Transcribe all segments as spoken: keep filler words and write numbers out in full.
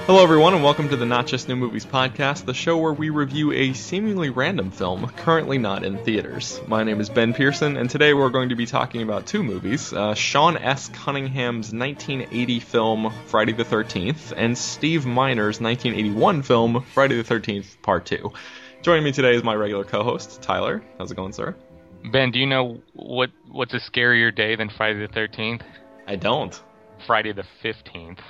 Hello everyone and welcome to the Not Just New Movies podcast, the show where we review a seemingly random film currently not in theaters. My name is Ben Pearson and today we're going to be talking about two movies, uh, Sean S. Cunningham's nineteen eighty film Friday the thirteenth and Steve Miner's nineteen eighty-one film Friday the thirteenth Part two. Joining me today is my regular co-host, Tyler. How's it going, sir? Ben, do you know what what's a scarier day than Friday the thirteenth? I don't. Friday the fifteenth.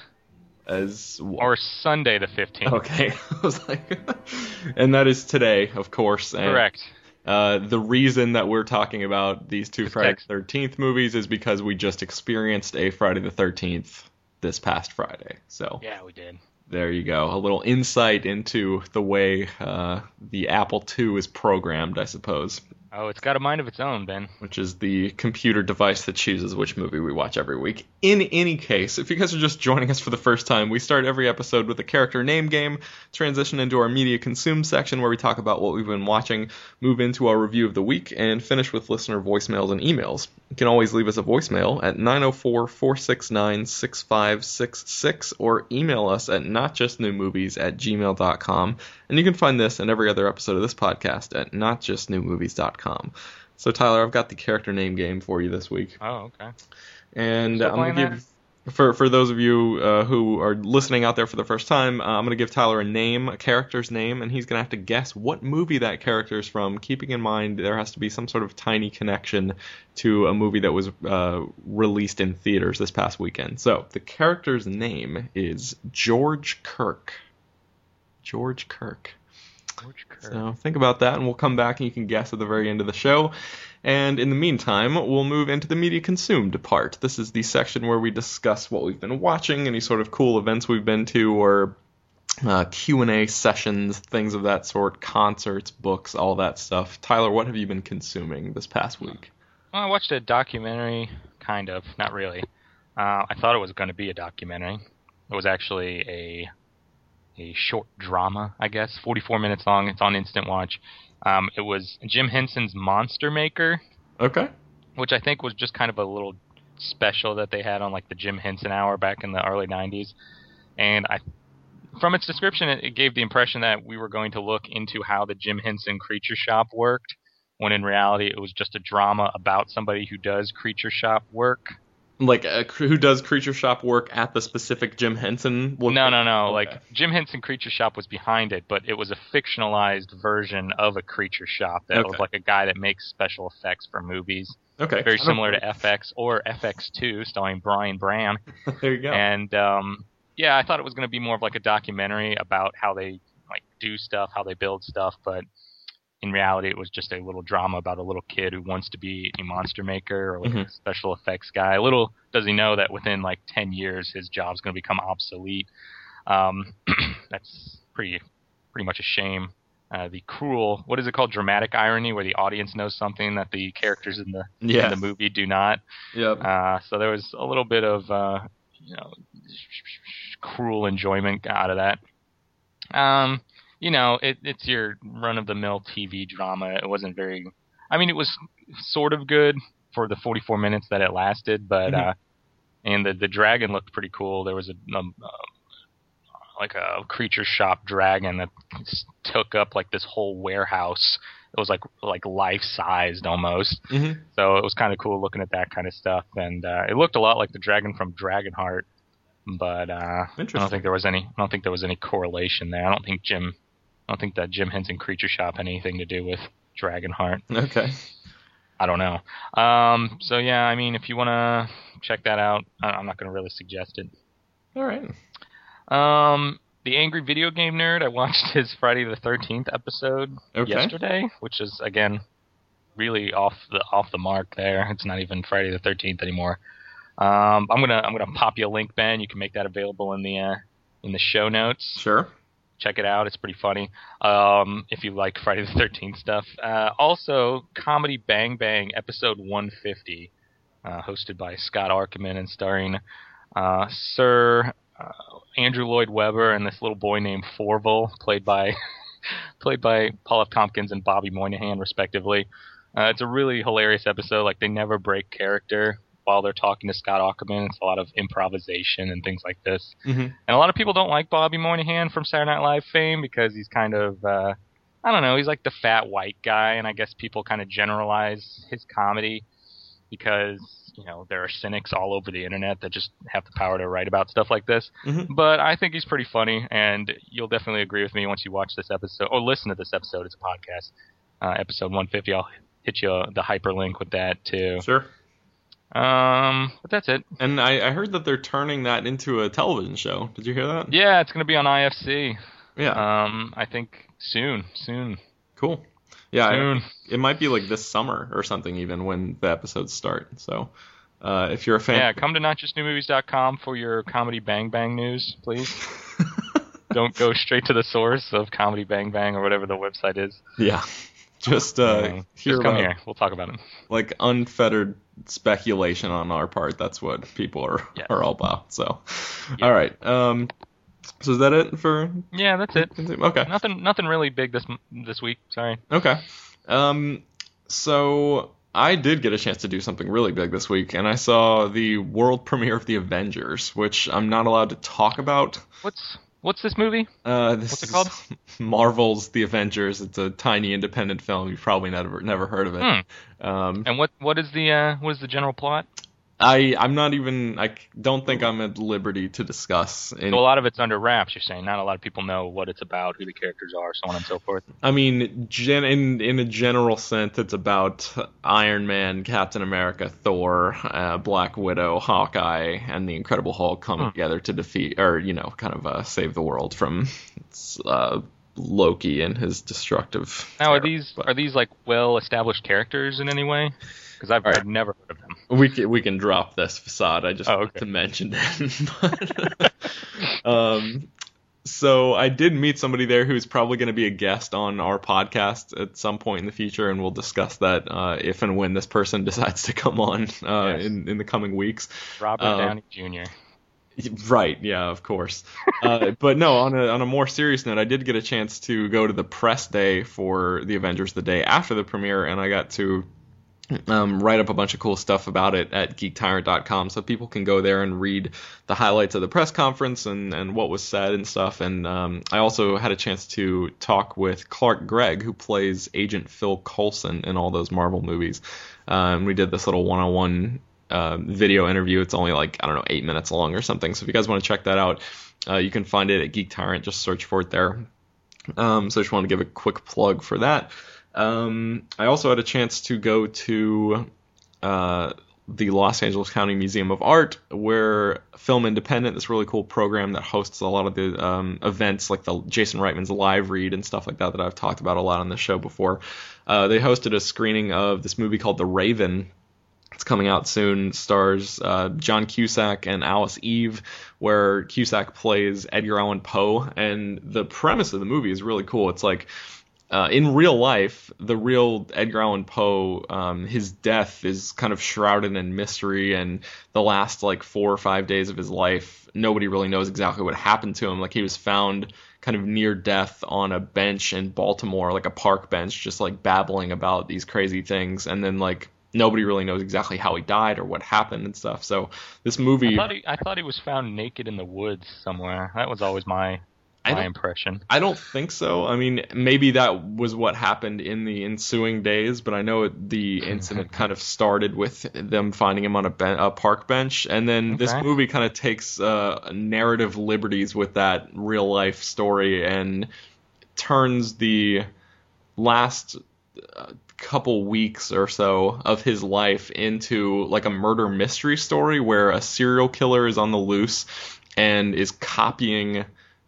As or Sunday the fifteenth. Okay. I was like, and that is today, of course. And, correct. Uh, the reason that we're talking about these two Friday the thirteenth movies is because we just experienced a Friday the thirteenth this past Friday. So yeah, we did. There you go. A little insight into the way uh, the Apple two is programmed, I suppose. Oh, it's got a mind of its own, Ben. Which is the computer device that chooses which movie we watch every week. In any case, if you guys are just joining us for the first time, we start every episode with a character name game, transition into our media consumed section where we talk about what we've been watching, move into our review of the week, and finish with listener voicemails and emails. You can always leave us a voicemail at nine oh four, four six nine, six five six six or email us at notjustnewmovies at gmail dot com. And you can find this and every other episode of this podcast at not just new movies dot com. So, Tyler, I've got the character name game for you this week. Oh, okay. And Still I'm going to that? give, for for those of you uh, who are listening out there for the first time, uh, I'm going to give Tyler a name, a character's name, and he's going to have to guess what movie that character is from, keeping in mind there has to be some sort of tiny connection to a movie that was uh, released in theaters this past weekend. So, the character's name is George Kirk. George Kirk. George Kirk. So think about that, and we'll come back and you can guess at the very end of the show. And in the meantime, we'll move into the media consumed part. This is the section where we discuss what we've been watching, any sort of cool events we've been to, or uh, Q and A sessions, things of that sort, concerts, books, all that stuff. Tyler, what have you been consuming this past week? Well, I watched a documentary, kind of, not really. Uh, I thought it was going to be a documentary. It was actually a... a short drama, I guess, forty-four minutes long. It's on Instant Watch. Um, it was Jim Henson's Monster Maker. Okay. Which I think was just kind of a little special that they had on like the Jim Henson Hour back in the early nineties. And I, from its description, it, it gave the impression that we were going to look into how the Jim Henson Creature Shop worked, when in reality it was just a drama about somebody who does creature shop work. Like, uh, who does Creature Shop work at the specific Jim Henson? No, no, no. Okay. Like, Jim Henson Creature Shop was behind it, but it was a fictionalized version of a creature shop that Okay. was like a guy that makes special effects for movies. Okay. Very similar to F X or F X two, starring Brian Brown. There you go. And, um, yeah, I thought it was going to be more of like a documentary about how they like do stuff, how they build stuff, but in reality, it was just a little drama about a little kid who wants to be a monster maker or like Mhm. a special effects guy. Little does he know that within like ten years, his job's going to become obsolete. Um, that's pretty, pretty much a shame. Uh, the cruel, what is it called? Dramatic irony, where the audience knows something that the characters in the Yes. in the movie do not. Yep. Uh, so there was a little bit of, uh, you know, cruel enjoyment out of that. Um, you know, it, it's your run-of-the-mill T V drama. It wasn't very... I mean, it was sort of good for the forty-four minutes that it lasted, but... Mm-hmm. Uh, and the, the dragon looked pretty cool. There was a... Um, uh, like a creature shop dragon that took up like this whole warehouse. It was like like life-sized almost. Mm-hmm. So it was kind of cool looking at that kind of stuff. And uh, it looked a lot like the dragon from Dragonheart. But uh, I don't think there was any. I don't think there was any correlation there. I don't think Jim. I don't think that Jim Henson Creature Shop had anything to do with Dragonheart. Okay. I don't know. Um, so yeah, I mean, if you want to check that out, I- I'm not going to really suggest it. All right. Um, the Angry Video Game Nerd. I watched his Friday the thirteenth episode Okay. yesterday, which is again really off the off the mark. There, it's not even Friday the thirteenth anymore. Um, I'm gonna I'm gonna pop you a link, Ben. You can make that available in the uh, in the show notes. Sure. Check it out. It's pretty funny. Um, if you like Friday the thirteenth stuff. Uh, also, Comedy Bang Bang episode one fifty, uh, hosted by Scott Arkerman and starring uh, Sir uh, Andrew Lloyd Webber and this little boy named Forville, played by played by Paul F. Tompkins and Bobby Moynihan, respectively. Uh, it's a really hilarious episode. Like, they never break character while they're talking to Scott Aukerman. It's a lot of improvisation and things like this. Mm-hmm. And a lot of people don't like Bobby Moynihan from Saturday Night Live fame because he's kind of, uh, I don't know, he's like the fat white guy, and I guess people kind of generalize his comedy because, you know, there are cynics all over the internet that just have the power to write about stuff like this. Mm-hmm. But I think he's pretty funny, and you'll definitely agree with me once you watch this episode, or listen to this episode. It's a podcast, uh, episode one fifty. I'll hit you the hyperlink with that, too. Sure. Um, but that's it. And I, I heard that they're turning that into a television show. Did you hear that? Yeah, it's going to be on I F C. Yeah. Um, I think soon, soon. Cool. Yeah, Soon. I, it might be like this summer or something even when the episodes start. So uh, if you're a fan... Yeah, come to not just new movies dot com for your Comedy Bang Bang news, please. Don't go straight to the source of Comedy Bang Bang or whatever the website is. Yeah. Just, uh, Yeah. hear Just come about, here. We'll talk about it. like, unfettered speculation on our part. That's what people are, Yes. are all about. So, Yeah. all right. Um, so is that it for... Yeah, that's it. Okay. Nothing, nothing really big this this week. Sorry. Okay. Um, so I did get a chance to do something really big this week, and I saw the world premiere of The Avengers, which I'm not allowed to talk about. What's what's this movie? Uh, this What's it is called? Marvel's The Avengers. It's a tiny independent film. You've probably never never heard of it. Hmm. Um, And what what is the uh, what is the general plot? I I'm not even I don't think I'm at liberty to discuss. Any, So a lot of it's under wraps. You're saying not a lot of people know what it's about, who the characters are, so on and so forth. I mean, gen, in in a general sense, it's about Iron Man, Captain America, Thor, uh, Black Widow, Hawkeye, and the Incredible Hulk coming Hmm. together to defeat, or you know, kind of uh, save the world from uh, Loki and his destructive. Now, are terror. these But are these like well established characters in any way? Because I've, All right. I've never heard of them. we can we can drop this facade. I just Oh, wanted okay. to mention it. But, um, so I did meet somebody there who's probably going to be a guest on our podcast at some point in the future, and we'll discuss that uh, if and when this person decides to come on uh, Yes. in in the coming weeks. Robert Uh, Downey Junior Right, yeah, of course. Uh, but no, on a on a more serious note, I did get a chance to go to the press day for The Avengers the day after the premiere, and I got to um, write up a bunch of cool stuff about it at geek tyrant dot com, so people can go there and read the highlights of the press conference and, and what was said and stuff. And um, I also had a chance to talk with Clark Gregg, who plays Agent Phil Coulson in all those Marvel movies. Um, we did this little one-on-one uh, video interview. It's only like, I don't know, eight minutes long or something. So if you guys want to check that out, uh, you can find it at Geek Tyrant. Just search for it there. Um, so I just want to give a quick plug for that. Um, I also had a chance to go to uh, the Los Angeles County Museum of Art, where Film Independent, this really cool program that hosts a lot of the um, events, like the Jason Reitman's live read and stuff like that that I've talked about a lot on the show before. Uh, they hosted a screening of this movie called The Raven. It's coming out soon. Stars uh, John Cusack and Alice Eve, where Cusack plays Edgar Allan Poe. And the premise of the movie is really cool. It's like, Uh, in real life, the real Edgar Allan Poe, um, his death is kind of shrouded in mystery, and the last like four or five days of his life, nobody really knows exactly what happened to him. Like, he was found kind of near death on a bench in Baltimore, like a park bench, just like babbling about these crazy things, and then like nobody really knows exactly how he died or what happened and stuff. So this movie, I thought he, I thought he was found naked in the woods somewhere. That was always my I my don't- impression. I don't think so. I mean, maybe that was what happened in the ensuing days, but I know it, the incident kind of started with them finding him on a, ben- a park bench, and then this Okay. movie kind of takes uh, narrative liberties with that real life story and turns the last uh, couple weeks or so of his life into like a murder mystery story where a serial killer is on the loose and is copying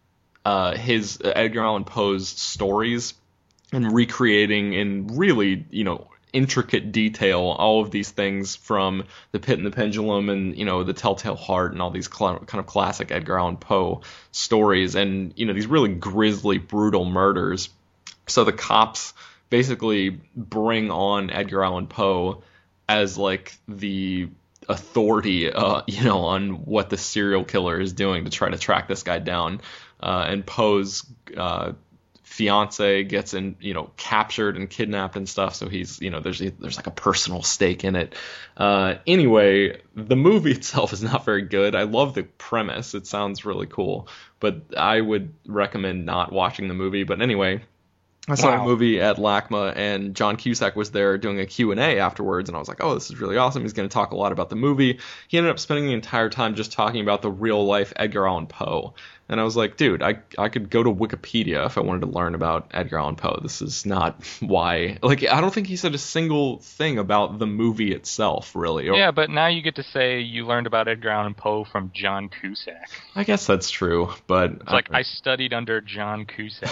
Uh, his uh, Edgar Allan Poe's stories and recreating in really, you know, intricate detail all of these things from The Pit and the Pendulum and, you know, The Telltale Heart and all these cl- kind of classic Edgar Allan Poe stories and, you know, these really grisly, brutal murders. So the cops basically bring on Edgar Allan Poe as like the authority, uh, you know, on what the serial killer is doing to try to track this guy down. Uh, and Poe's uh, fiance gets in, you know, captured and kidnapped and stuff. So he's, you know, there's there's like a personal stake in it. Uh, anyway, the movie itself is not very good. I love the premise. It sounds really cool, but I would recommend not watching the movie. But anyway, I saw Wow. a movie at LACMA, and John Cusack was there doing a Q and A afterwards, and I was like, oh, this is really awesome. He's going to talk a lot about the movie. He ended up spending the entire time just talking about the real-life Edgar Allan Poe. And I was like, dude, I I could go to Wikipedia if I wanted to learn about Edgar Allan Poe. This is not why. Like, I don't think he said a single thing about the movie itself, really. Or, Yeah, but now you get to say you learned about Edgar Allan Poe from John Cusack. I guess that's true, but... It's like, I studied under John Cusack.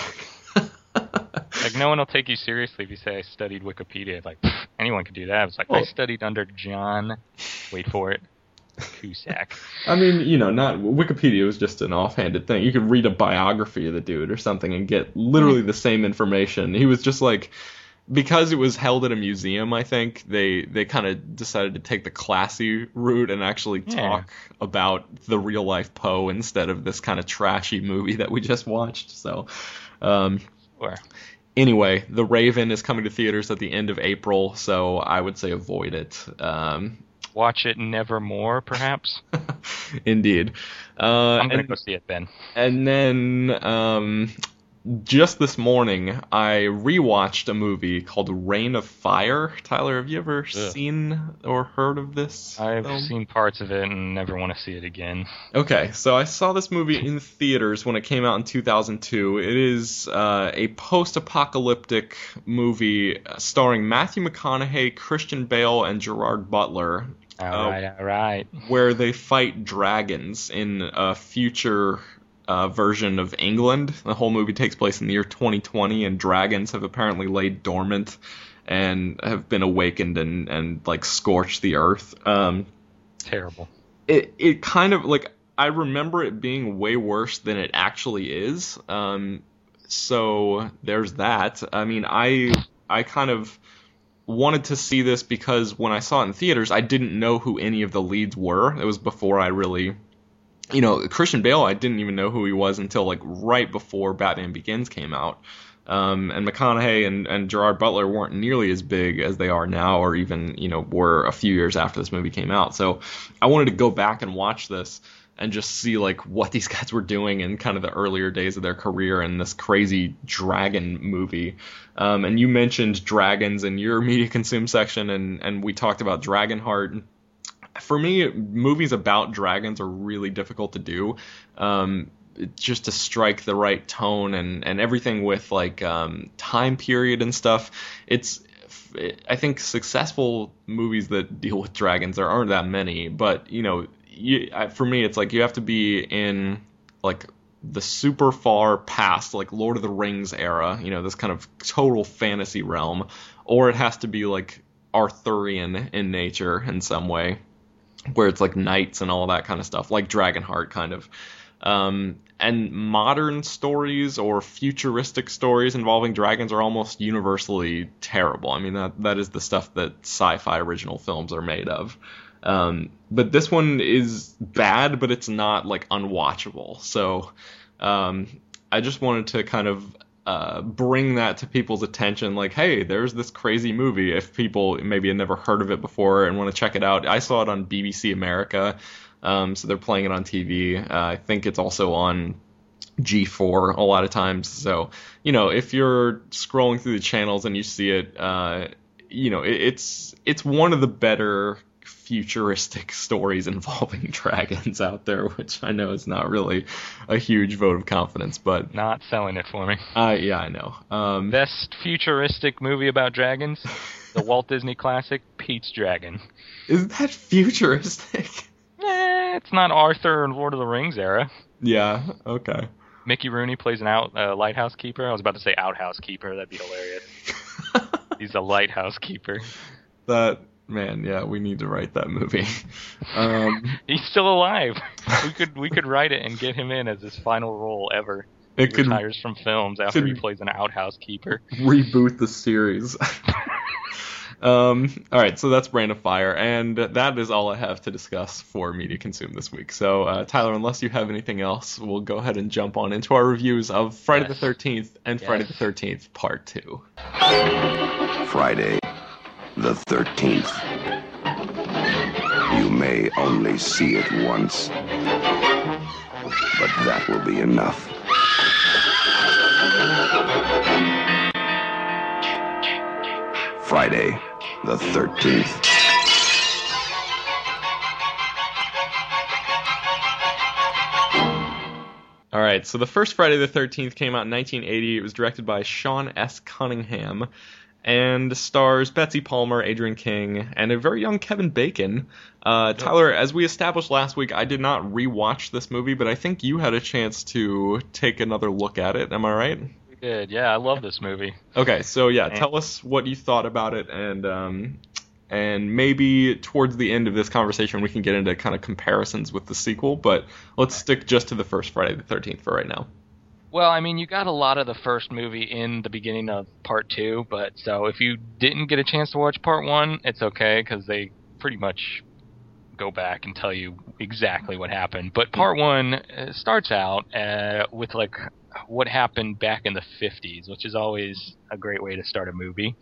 Like, no one will take you seriously if you say I studied Wikipedia. Like, pff, anyone could do that. It's like, Well- I studied under John, wait for it, Cusack. I mean, you know, not Wikipedia was just an offhanded thing. You could read a biography of the dude or something and get literally the same information. He was just like, because it was held at a museum, I think they they kind of decided to take the classy route and actually Yeah. talk about the real life Poe instead of this kind of trashy movie that we just watched. So, um, Or, anyway, The Raven is coming to theaters at the end of April, so I would say avoid it. Um, watch it nevermore, perhaps? indeed. Uh, I'm going to and- go see it, Ben. And then um, just this morning, I rewatched a movie called Reign of Fire. Tyler, have you ever Ugh. seen or heard of this I've film? seen parts of it and never want to see it again. Okay, so I saw this movie in theaters when it came out in two thousand two. It is uh, a post-apocalyptic movie starring Matthew McConaughey, Christian Bale, and Gerard Butler, All Oh. right, all right. where they fight dragons in a future uh, version of England. The whole movie takes place in the year twenty twenty, and dragons have apparently laid dormant and have been awakened and, and like scorched the earth. Um, Terrible. it it kind of like I remember it being way worse than it actually is. Um, so there's that. I mean, I I kind of wanted to see this because when I saw it in theaters, I didn't know who any of the leads were. It was before I really, you know, Christian Bale, I didn't even know who he was until like right before Batman Begins came out. Um, and McConaughey and, and Gerard Butler weren't nearly as big as they are now, or even, you know, were a few years after this movie came out. So I wanted to go back and watch this and just see like what these guys were doing in kind of the earlier days of their career in this crazy dragon movie. Um, and you mentioned dragons in your media consume section, and, and we talked about Dragonheart. For me, movies about dragons are really difficult to do. Um, just to strike the right tone and, and everything with like um, time period and stuff. It's I think successful movies that deal with dragons, there aren't that many, but you know, you, I, for me, it's like you have to be in like the super far past, like Lord of the Rings era, you know, this kind of total fantasy realm, or it has to be like Arthurian in nature in some way, where it's like knights and all that kind of stuff, like Dragonheart kind of. Um, and modern stories or futuristic stories involving dragons are almost universally terrible. I mean, that that is the stuff that sci-fi original films are made of. Um, but this one is bad, but it's not like unwatchable. So um, I just wanted to kind of uh, bring that to people's attention. Like, hey, there's this crazy movie. If people maybe had never heard of it before and want to check it out, I saw it on B B C America. Um, so they're playing it on T V. Uh, I think it's also on G four a lot of times. So, you know, if you're scrolling through the channels and you see it, uh, you know, it, it's it's one of the better futuristic stories involving dragons out there, which I know is not really a huge vote of confidence, but Not selling it for me. uh, yeah, I know. Um, Best futuristic movie about dragons? The Walt Disney classic, Pete's Dragon. is that futuristic? Eh, it's not Arthur and Lord of the Rings era. Yeah, okay. Mickey Rooney plays an out uh, lighthouse keeper. I was about to say outhouse keeper. That'd be hilarious. He's a lighthouse keeper. That, man, yeah, we need to write that movie. Um, He's still alive. We could we could write it and get him in as his final role ever. it He could retires from films after could- he plays an outhouse keeper. reboot the series. Um, all right, so that's Brand of Fire, and that is all I have to discuss for Media Consume this week. So, uh, Tyler, unless you have anything else, we'll go ahead and jump on into our reviews of Friday Yes. the thirteenth and Yes. Friday the thirteenth Part two. Friday the thirteenth. You may only see it once, but that will be enough. Friday the thirteenth. All right, so the first Friday the thirteenth came out in nineteen eighty. It was directed by Sean S. Cunningham and stars Betsy Palmer, Adrian King, and a very young Kevin Bacon. Uh, Tyler, as we established last week, I did not rewatch this movie, but I think you had a chance to take another look at it. Am I right? We did. Yeah, I love this movie. Okay, so yeah, tell us what you thought about it, and um, and maybe towards the end of this conversation we can get into kind of comparisons with the sequel, but let's stick just to the first Friday the thirteenth for right now. Well, I mean, you got a lot of the first movie in the beginning of part two, but so if you didn't get a chance to watch part one, it's okay, because they pretty much go back and tell you exactly what happened. But part one uh, starts out uh, with, like, what happened back in the fifties, which is always a great way to start a movie.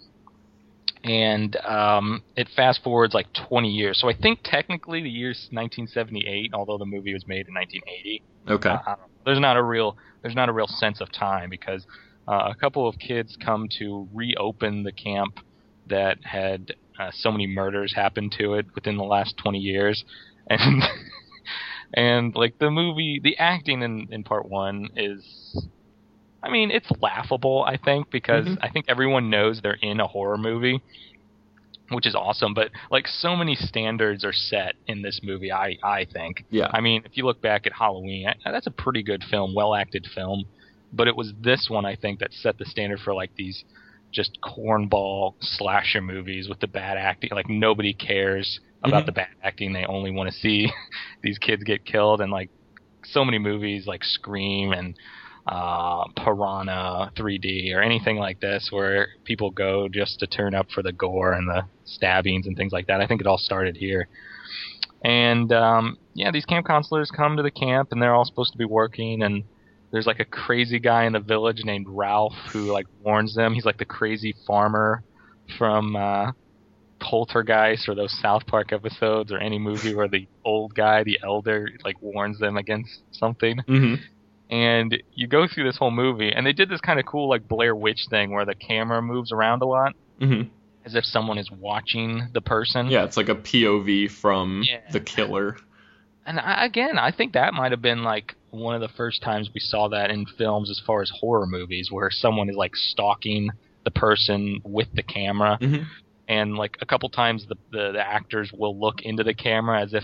And um, it fast forwards, like, twenty years. So I think technically the year's nineteen seventy-eight, although the movie was made in nineteen eighty. Okay. Uh, there's not a real there's not a real sense of time, because uh, a couple of kids come to reopen the camp that had uh, so many murders happen to it within the last twenty years, and and like the movie, the acting in, in part one is, I mean, it's laughable, I think, because Mm-hmm. I think everyone knows they're in a horror movie, which is awesome. But like, so many standards are set in this movie, I I think. Yeah. I mean, if you look back at Halloween, I, that's a pretty good film, well-acted film. But it was this one, I think, that set the standard for like these just cornball slasher movies with the bad acting. Like, nobody cares about Mhm. the bad acting. They only want to see these kids get killed. And like, so many movies like Scream and uh, Piranha three D or anything like this, where people go just to turn up for the gore and the stabbings and things like that. I think it all started here. And um, yeah, these camp counselors come to the camp, and they're all supposed to be working, and there's like a crazy guy in the village named Ralph who like warns them. He's like the crazy farmer from uh, Poltergeist or those South Park episodes or any movie where the old guy, the elder, like warns them against something. Mm-hmm. And you go through this whole movie, and they did this kind of cool like Blair Witch thing where the camera moves around a lot, Mm-hmm. as if someone is watching the person. Yeah, it's like a P O V from Yeah. the killer. And I, again, I think that might have been like one of the first times we saw that in films as far as horror movies, where someone is like stalking the person with the camera. Mm-hmm. And like a couple times the, the the actors will look into the camera as if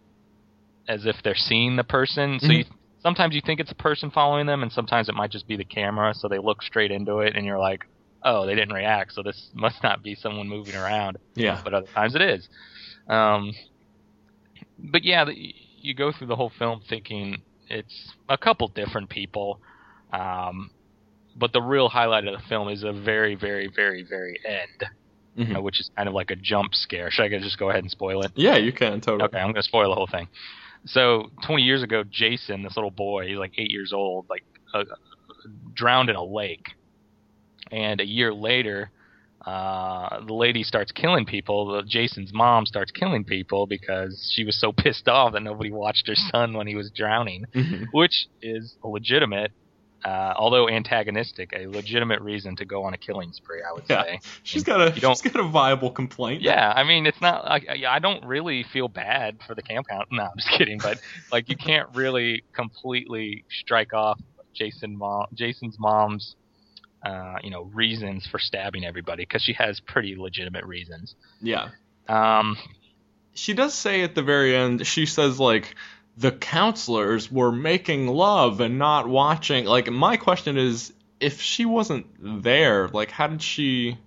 as if they're seeing the person. So Mhm. you, sometimes you think it's a person following them, and sometimes it might just be the camera. So they look straight into it, and you're like, oh, they didn't react, so this must not be someone moving around. Yeah. But other times it is. Um, but yeah, the, you go through the whole film thinking it's a couple different people. Um, but the real highlight of the film is a very, very, very, very end. Mhm. Uh, which is kind of like a jump scare. Should I just go ahead and spoil it? Yeah, you can, totally. Okay, I'm going to spoil the whole thing. So, twenty years ago, Jason, this little boy, he's like eight years old, like uh, drowned in a lake. And a year later, uh, the lady starts killing people. The, Jason's mom starts killing people because she was so pissed off that nobody watched her son when he was drowning, Mhm. which is a legitimate, uh, although antagonistic, a legitimate reason to go on a killing spree, I would Yeah. say. She's got a You don't- she's got a viable complaint. Yeah, I mean, it's not like I I don't really feel bad for the camp count. No, I'm just kidding. But like, you can't really completely strike off Jason mom, Jason's mom's, uh, you know, reasons for stabbing everybody, because she has pretty legitimate reasons. Yeah. Um, She does say at the very end, she says, like, the counselors were making love and not watching. Like, my question is, if she wasn't there, like, how did she...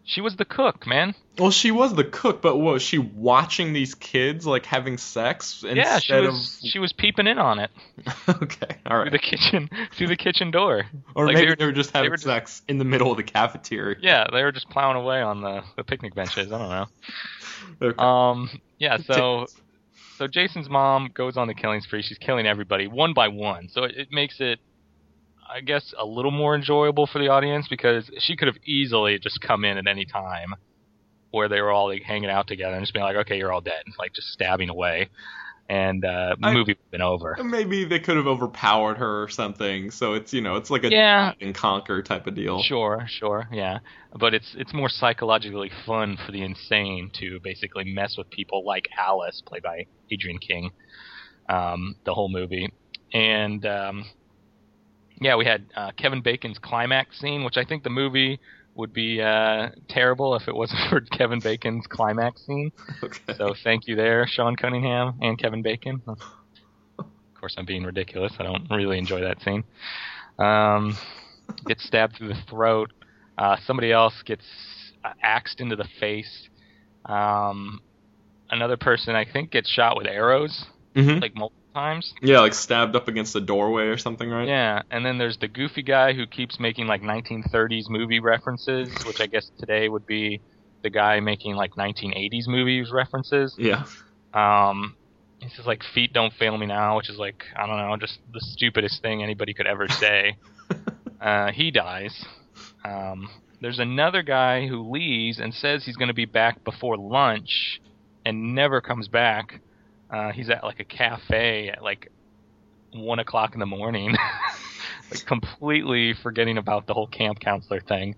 She was the cook, man. Well, she was the cook, but was she watching these kids like having sex instead Yeah, she was. of? She was peeping in on it Okay, all right. through the kitchen, through the kitchen door. Or Like, maybe they were, they were just having were just- sex in the middle of the cafeteria. Yeah, they were just plowing away on the, the picnic benches. I don't know. Okay. Um, yeah, so so Jason's mom goes on the killing spree. She's killing everybody one by one. So it, it makes it, I guess, a little more enjoyable for the audience because she could have easily just come in at any time where they were all like hanging out together and just being like, okay, you're all dead, like just stabbing away, and uh, the I- movie would have been over. Maybe they could have overpowered her or something. So it's you know it's like a Yeah. divide and conquer type of deal. Sure, sure, yeah, but it's it's more psychologically fun for the insane to basically mess with people like Alice, played by Adrienne King, um, the whole movie, and um, yeah, we had uh, Kevin Bacon's climax scene, which I think the movie would be uh, terrible if it wasn't for Kevin Bacon's climax scene. Okay. So thank you there, Sean Cunningham and Kevin Bacon. Of course, I'm being ridiculous. I don't really enjoy that scene. Um, gets stabbed through the throat. Uh, somebody else gets uh, axed into the face. Um, another person, I think, gets shot with arrows, Mhm. like multiple times. Yeah, like stabbed up against a doorway or something, right? Yeah, and then there's the goofy guy who keeps making like nineteen thirties movie references, which I guess today would be the guy making like nineteen eighties movies references. Yeah. Um, he says like "feet don't fail me now," which is like, I don't know, just the stupidest thing anybody could ever say. uh, he dies. Um, there's another guy who leaves and says he's going to be back before lunch, and never comes back. Uh, he's at like a cafe at like one o'clock in the morning, like completely forgetting about the whole camp counselor thing.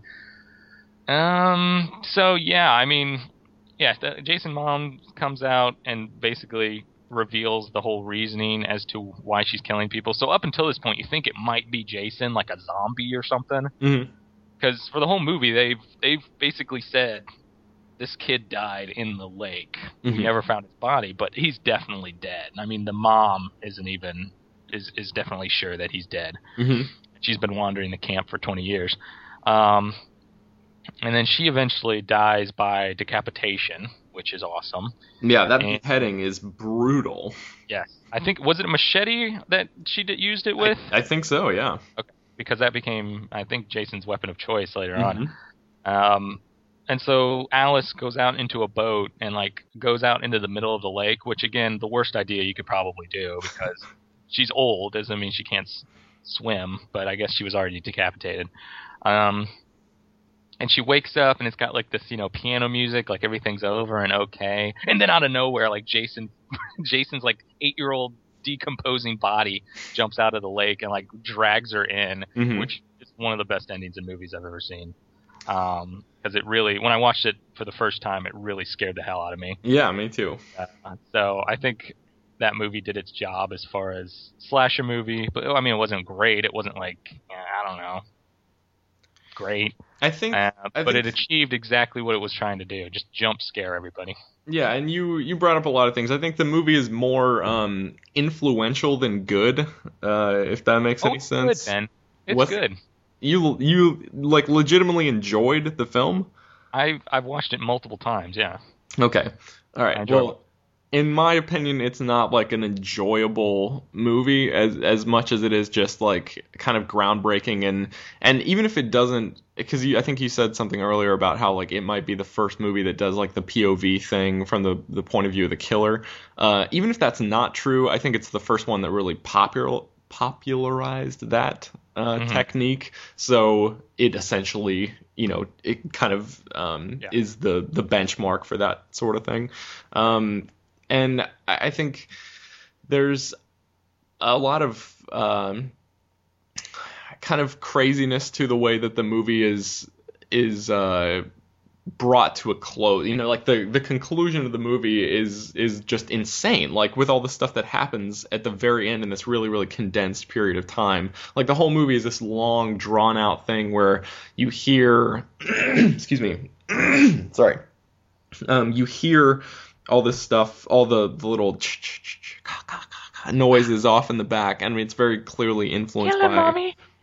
Um. So yeah, I mean, yeah, the, Jason mom comes out and basically reveals the whole reasoning as to why she's killing people. So up until this point, you think it might be Jason, like a zombie or something, Mhm. because for the whole movie, they've they've basically said this kid died in the lake. Mhm. We never found his body, but he's definitely dead. I mean, the mom isn't even is is definitely sure that he's dead. Mhm. She's been wandering the camp for twenty years. Um, and then she eventually dies by decapitation, which is awesome. Yeah, that And- beheading is brutal. Yes. I think, was it a machete that she did, used it with? I, I think so. Yeah. Because that became, I think, Jason's weapon of choice later Mhm. on. Um, and so Alice goes out into a boat and like goes out into the middle of the lake, which again, the worst idea you could probably do because she's old. Doesn't mean she can't s- swim, but I guess she was already decapitated. Um, and she wakes up and it's got like this, you know, piano music, like everything's over and okay. And then out of nowhere, like Jason, Jason's like eight-year-old decomposing body jumps out of the lake and like drags her in, Mhm. which is one of the best endings in movies I've ever seen. Um, because it really, when I watched it for the first time, it really scared the hell out of me. Yeah, me too. Uh, so I think that movie did its job as far as slasher movie, but I mean, it wasn't great. It wasn't like, eh, I don't know, great, I think. uh, I but think- it achieved exactly what it was trying to do, just jump scare everybody. Yeah, and you you brought up a lot of things. I think the movie is more um, influential than good, uh, if that makes Oh, any it's sense. good, Ben. It's What's- good. You you like legitimately enjoyed the film? I've I've watched it multiple times. Yeah. Okay. All right. I enjoyed Well, in my opinion, it's not like an enjoyable movie as as much as it is just like kind of groundbreaking and and even if it doesn't, because I think you said something earlier about how like it might be the first movie that does like the P O V thing from the the point of view of the killer. Uh, even if that's not true, I think it's the first one that really popular popularized that uh, Mhm. technique. So it essentially, you know, it kind of um, Yeah. is the the benchmark for that sort of thing. Um, and I I think there's a lot of um, kind of craziness to the way that the movie is is uh, brought to a close. You know, like the the conclusion of the movie is is just insane. Like with all the stuff that happens at the very end in this really really condensed period of time. Like the whole movie is this long drawn out thing where you hear, excuse me, sorry, um, you hear all this stuff, all the, the little noises off in the back. I mean, it's very clearly influenced Kill her, by. mommy.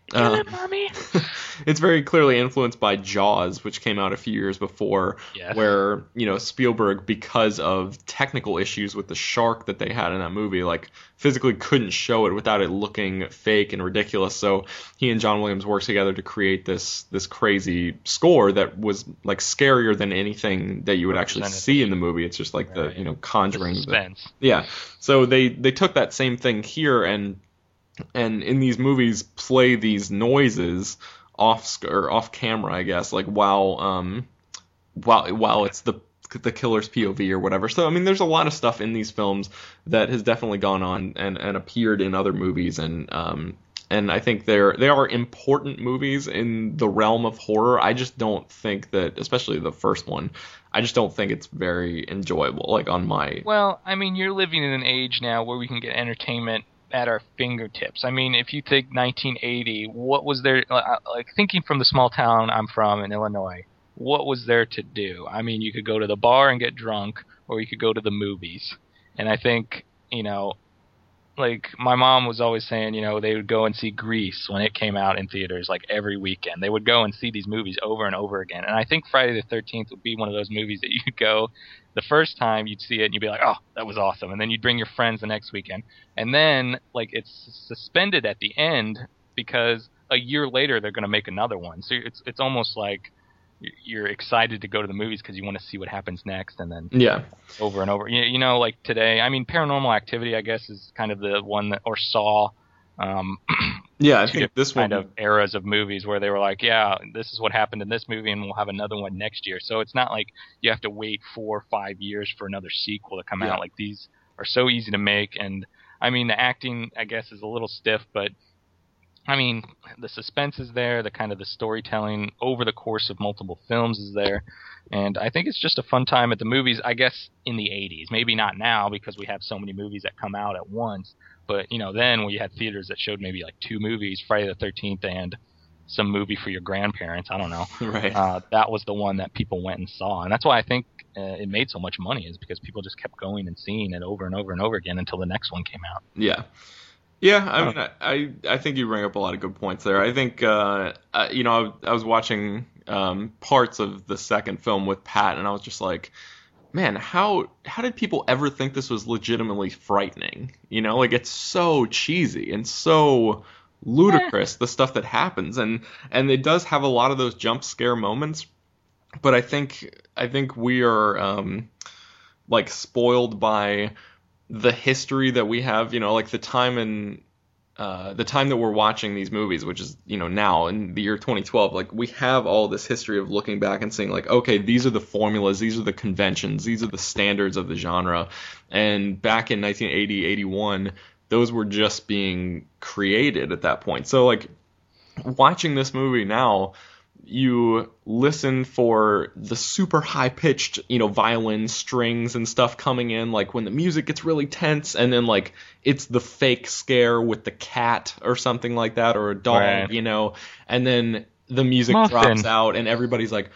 Kill Uh, it, mommy. It's very clearly influenced by Jaws, which came out a few years before, Yes. where, you know, Spielberg, because of technical issues with the shark that they had in that movie, like, physically couldn't show it without it looking fake and ridiculous. So he and John Williams worked together to create this this crazy score that was, like, scarier than anything that you would actually see in the movie. It's just like Right. the, you know, conjuring. The suspense. The, yeah. So they, they took that same thing here and and in these movies play these noises off sc- or off camera, I guess, like while um while while it's the the killer's P O V or whatever. So I mean, there's a lot of stuff in these films that has definitely gone on and, and appeared in other movies, and um and I think they're they are important movies in the realm of horror. I just don't think that, especially the first one, I just don't think it's very enjoyable. Like on my Well, I mean, you're living in an age now where we can get entertainment at our fingertips. I mean, if you think nineteen eighty, what was there, like thinking from the small town I'm from in Illinois, what was there to do? I mean, you could go to the bar and get drunk, or you could go to the movies. And I think, you know, like my mom was always saying, you know, they would go and see Grease when it came out in theaters like every weekend. They would go and see these movies over and over again. And I think Friday the thirteenth would be one of those movies that you'd go the first time you'd see it and you'd be like, oh, that was awesome. And then you'd bring your friends the next weekend. And then like it's suspended at the end because a year later they're going to make another one. So it's it's almost like you're excited to go to the movies because you want to see what happens next, and then yeah over and over. You, you know, like today, I mean, Paranormal Activity, I guess, is kind of the one that, or Saw. Um, yeah I two think this kind one of eras of movies where they were like, yeah, this is what happened in this movie, and we'll have another one next year. So it's not like you have to wait four or five years for another sequel to come Yeah. out. Like these are so easy to make, and I mean, the acting, I guess, is a little stiff, but I mean, the suspense is there, the kind of the storytelling over the course of multiple films is there, and I think it's just a fun time at the movies, I guess, in the eighties. Maybe not now because we have so many movies that come out at once, but, you know, then when you had theaters that showed maybe like two movies, Friday the thirteenth and some movie for your grandparents, I don't know, right uh, that was the one that people went and saw, and that's why I think uh, it made so much money, is because people just kept going and seeing it over and over and over again until the next one came out. yeah Yeah, I mean, I, I I think you bring up a lot of good points there. I think, uh, uh, you know, I, I was watching um, parts of the second film with Pat, and I was just like, man, how how did people ever think this was legitimately frightening? You know, like it's so cheesy and so ludicrous, the stuff that happens, and and it does have a lot of those jump scare moments. But I think I think we are um, like spoiled by the history that we have, you know, like the time in uh, the time that we're watching these movies, which is, you know, now in the year twenty twelve, like we have all this history of looking back and saying like, okay, these are the formulas, these are the conventions, these are the standards of the genre. And back in nineteen eighty, eighty-one, those were just being created at that point. So like watching this movie now, you listen for the super high-pitched, you know, violin strings and stuff coming in, like when the music gets really tense, and then like it's the fake scare with the cat or something like that, or a dog, Right. you know, and then the music Muffin. drops out and everybody's like,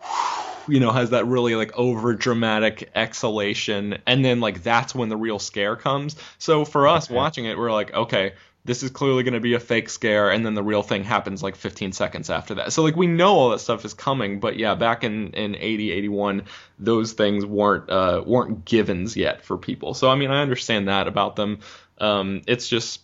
you know, has that really like over dramatic exhalation, and then like that's when the real scare comes. So for us Okay. watching it, we're like, okay, this is clearly going to be a fake scare, and then the real thing happens like fifteen seconds after that. So like we know all that stuff is coming, but yeah, back in in eighty, eighty-one, those things weren't uh weren't givens yet for people. So I mean, I understand that about them. Um it's just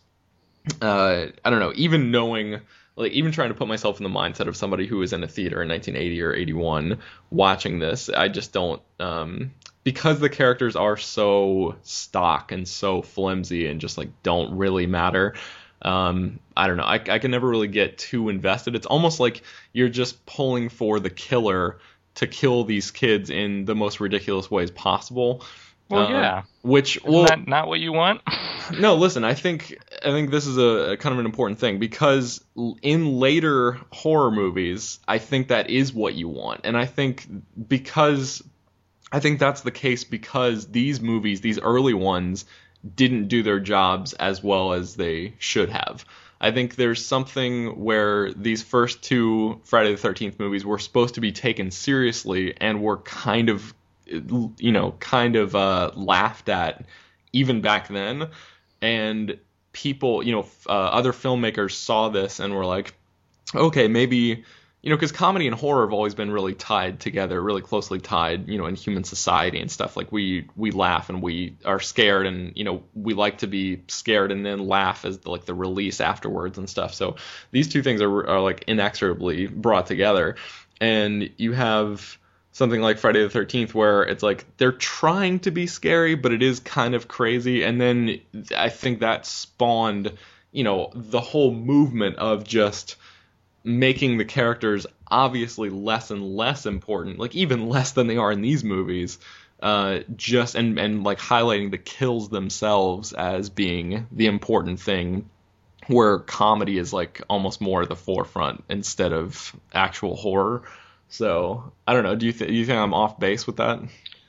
uh I don't know, even knowing, like even trying to put myself in the mindset of somebody who was in a theater in nineteen eighty or eighty-one watching this, I just don't, um, because the characters are so stock and so flimsy and just like don't really matter. Um, I don't know. I, I can never really get too invested. It's almost like you're just pulling for the killer to kill these kids in the most ridiculous ways possible. Well, Uh, yeah. Which, Isn't well, that not what you want? no, listen, I think I think this is a, a kind of an important thing, because l- in later horror movies, I think that is what you want. And I think because I think that's the case because these movies, these early ones, didn't do their jobs as well as they should have. I think there's something where these first two Friday the thirteenth movies were supposed to be taken seriously and were kind of, you know, kind of uh, laughed at even back then. And people, you know, uh, other filmmakers saw this and were like, okay, maybe, you know, because comedy and horror have always been really tied together, really closely tied, you know, in human society and stuff. Like we we laugh and we are scared, and you know, we like to be scared and then laugh as the, like the release afterwards and stuff. So these two things are are like inexorably brought together, and you have something like Friday the thirteenth where it's like they're trying to be scary, but it is kind of crazy, and then I think that spawned, you know, the whole movement of just making the characters obviously less and less important, like even less than they are in these movies, uh, just and and like highlighting the kills themselves as being the important thing, where comedy is like almost more at the forefront instead of actual horror. So I don't know. Do you th- do you think I'm off base with that?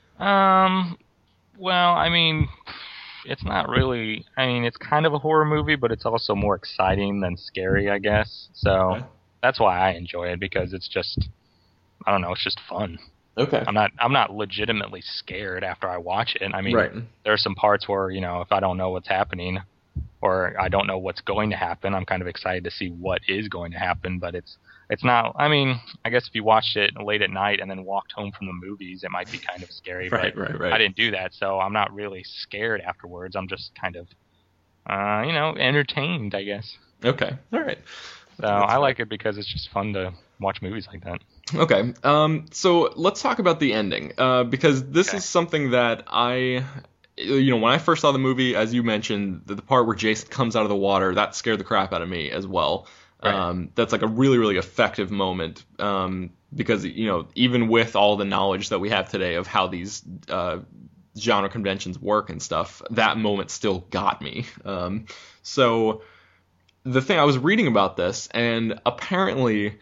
Um, well, I mean, it's not really. I mean, it's kind of a horror movie, but it's also more exciting than scary, I guess. So Okay. that's why I enjoy it, because it's just, I don't know, it's just fun. Okay. I'm not I'm not legitimately scared after I watch it. I mean, Right. there are some parts where, you know, if I don't know what's happening or I don't know what's going to happen, I'm kind of excited to see what is going to happen, but it's it's not, I mean, I guess if you watched it late at night and then walked home from the movies, it might be kind of scary, Right, but right, right. I didn't do that, so I'm not really scared afterwards. I'm just kind of, uh, you know, entertained, I guess. Okay. All right. So I like it because it's just fun to watch movies like that. Okay. Um. So let's talk about the ending, uh, because this Okay. is something that I, you know, when I first saw the movie, as you mentioned, the, the part where Jason comes out of the water, that scared the crap out of me as well. Right. Um, that's like a really, really effective moment, um, because, you know, even with all the knowledge that we have today of how these uh, genre conventions work and stuff, that moment still got me. Um, so the thing, I was reading about this, and apparently,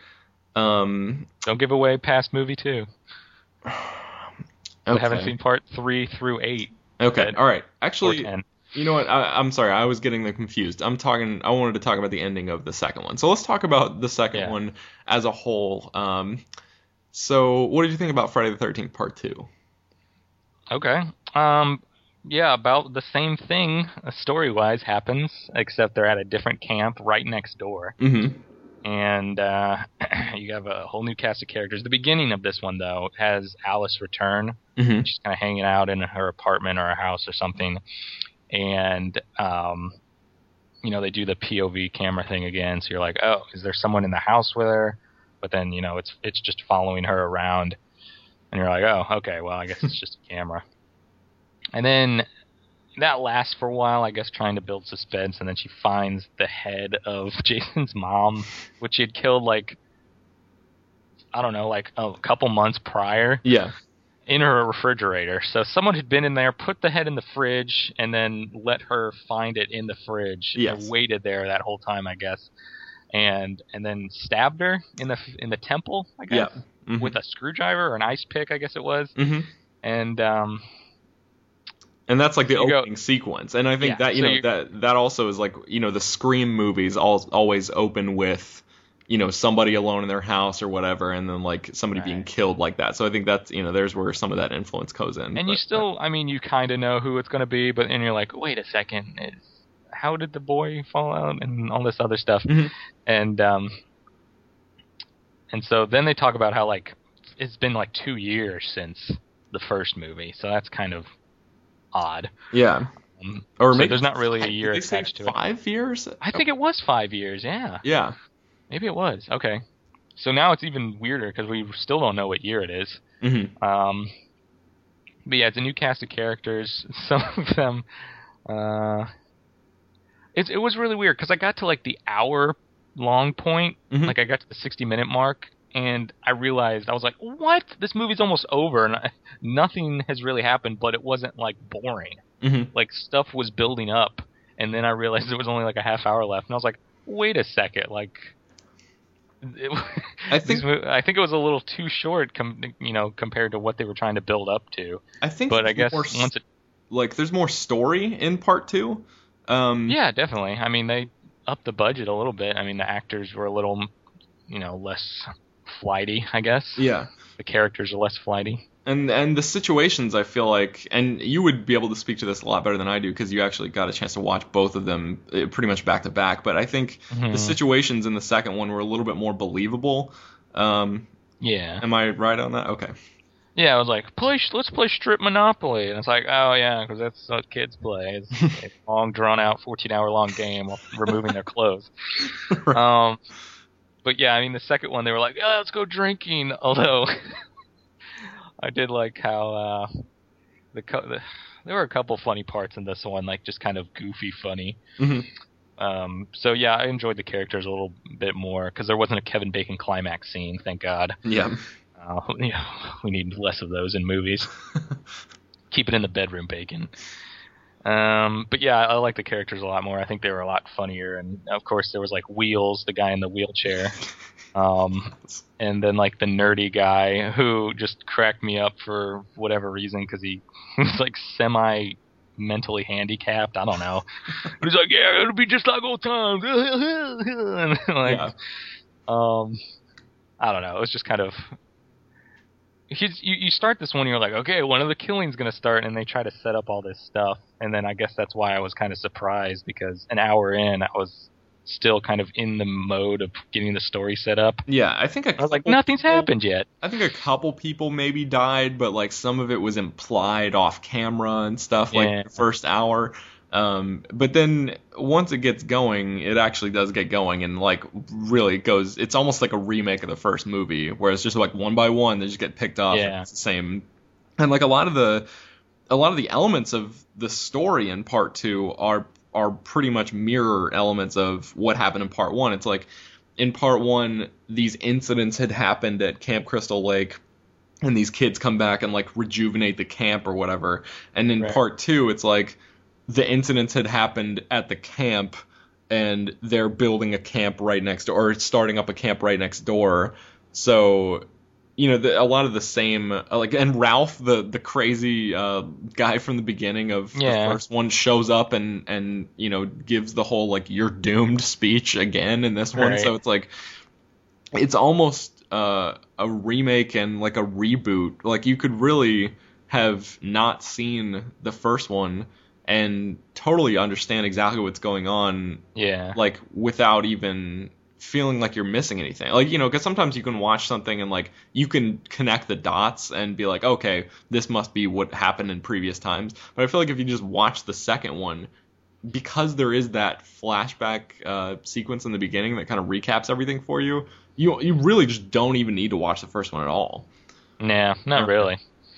um, Don't give away past movie two. I okay. haven't seen part three through eight. Okay, But- all right. Or Actually, ten. you know what? I, I'm sorry. I was getting them confused. I'm talking. I wanted to talk about the ending of the second one. So let's talk about the second Yeah. one as a whole. Um, so what did you think about Friday the thirteenth Part Two? Okay. Um, yeah, about the same thing, uh, story-wise, happens, except they're at a different camp right next door. Mm-hmm. And uh, you have a whole new cast of characters. The beginning of this one, though, has Alice return. Mm-hmm. She's kind of hanging out in her apartment or her house or something. And, um, you know, they do the P O V camera thing again. So you're like, oh, is there someone in the house with her? But then, you know, it's it's just following her around. And you're like, oh, okay, well, I guess it's just a camera. And then that lasts for a while, I guess, trying to build suspense. And then she finds the head of Jason's mom, which she had killed, like, I don't know, like a couple months prior, Yeah. in her refrigerator. So someone had been in there, put the head in the fridge, and then let her find it in the fridge. Yes. And waited there that whole time, I guess. And and then stabbed her in the in the temple, I Yeah. guess, Mm-hmm. with a screwdriver or an ice pick, I guess it was. Mm-hmm. And um, And that's like the You go- opening sequence. And I think Yeah, that, you so know, you- that that also is like, you know, the Scream movies all, always open with, you know, somebody alone in their house or whatever, and then like somebody being Right. killed like that. So I think that's, you know, there's where some of that influence goes in. And you But, still, I mean, you kind of know who it's going to be, but and you're like, wait a second, it's, how did the boy fall out and all this other stuff? Mhm. And um, and so then they talk about how like it's been like two years since the first movie, so that's kind of odd. Yeah. Um, Or so maybe there's not really a did year they say attached to it. Five years? I think it was five years. Yeah, Yeah. maybe it was. Okay, so now it's even weirder because we still don't know what year it is. Mm-hmm. Um, but yeah, it's a new cast of characters. Some of them, uh, it it was really weird because I got to like the hour long point, Mhm. like I got to the sixty minute mark, and I realized I was like, what? This movie's almost over, and I, nothing has really happened. But it wasn't like boring. Mm-hmm. Like stuff was building up, and then I realized there was only like a half hour left, and I was like, wait a second, like. It, I think- these mo- I think it was a little too short, com- you know, compared to what they were trying to build up to. I think But I there's guess more, s- once it, like there's more story in part two. Um, yeah, definitely. I mean, they upped the budget a little bit. I mean, the actors were a little, you know, less flighty, I guess. Yeah. The characters are less flighty. And and the situations, I feel like, and you would be able to speak to this a lot better than I do because you actually got a chance to watch both of them uh, pretty much back to back. But I think Mhm. the situations in the second one were a little bit more believable. Um, Yeah. am I right on that? Okay. Yeah, I was like, play, let's play Strip Monopoly. And it's like, oh, yeah, because that's what kids play. It's a long, drawn-out, fourteen-hour-long game while removing their clothes. Right. Um, but, yeah, I mean, the second one, they were like, oh, let's go drinking. Although, I did like how uh, the, co- the there were a couple funny parts in this one, like just kind of goofy funny. Mhm. Um, so, yeah, I enjoyed the characters a little bit more because there wasn't a Kevin Bacon climax scene, thank God. Yeah. Uh, yeah, we need less of those in movies. Keep it in the bedroom, Bacon. Um, but yeah, I like the characters a lot more. I think they were a lot funnier, and of course there was like Wheels, the guy in the wheelchair, um, and then like the nerdy guy who just cracked me up for whatever reason because he was like semi mentally handicapped. I don't know. But he's like, yeah, it'll be just like old times. And like, Yeah. um, I don't know. It was just kind of. He's, you, you start this one, you're like, okay, one of the killing's going to start, and they try to set up all this stuff. And then I guess that's why I was kind of surprised, because an hour in, I was still kind of in the mode of getting the story set up. Yeah, I think a I was like, couple nothing's people- happened yet. I think a couple people maybe died, but like some of it was implied off camera and stuff, like Yeah. the first hour. Um, but then once it gets going, it actually does get going, and like really goes. It's almost like a remake of the first movie, where it's just like one by one they just get picked off. Yeah. And it's the same, and like a lot of the a lot of the elements of the story in part two are are pretty much mirror elements of what happened in part one. It's like in part one, these incidents had happened at Camp Crystal Lake, and these kids come back and like rejuvenate the camp or whatever. And in Right. part two, it's like the incidents had happened at the camp, and they're building a camp right next door, or starting up a camp right next door. So, you know, the, a lot of the same, uh, like, and Ralph, the the crazy uh, guy from the beginning of Yeah. the first one, shows up and and you know gives the whole like "you're doomed" speech again in this one. Right. So it's like it's almost uh, a remake and like a reboot. Like you could really have not seen the first one and totally understand exactly what's going on, Yeah. like without even feeling like you're missing anything. Like, you know, because sometimes you can watch something and like you can connect the dots and be like, okay, this must be what happened in previous times. But I feel like if you just watch the second one, because there is that flashback uh, sequence in the beginning that kind of recaps everything for you, you you really just don't even need to watch the first one at all. Nah, not really.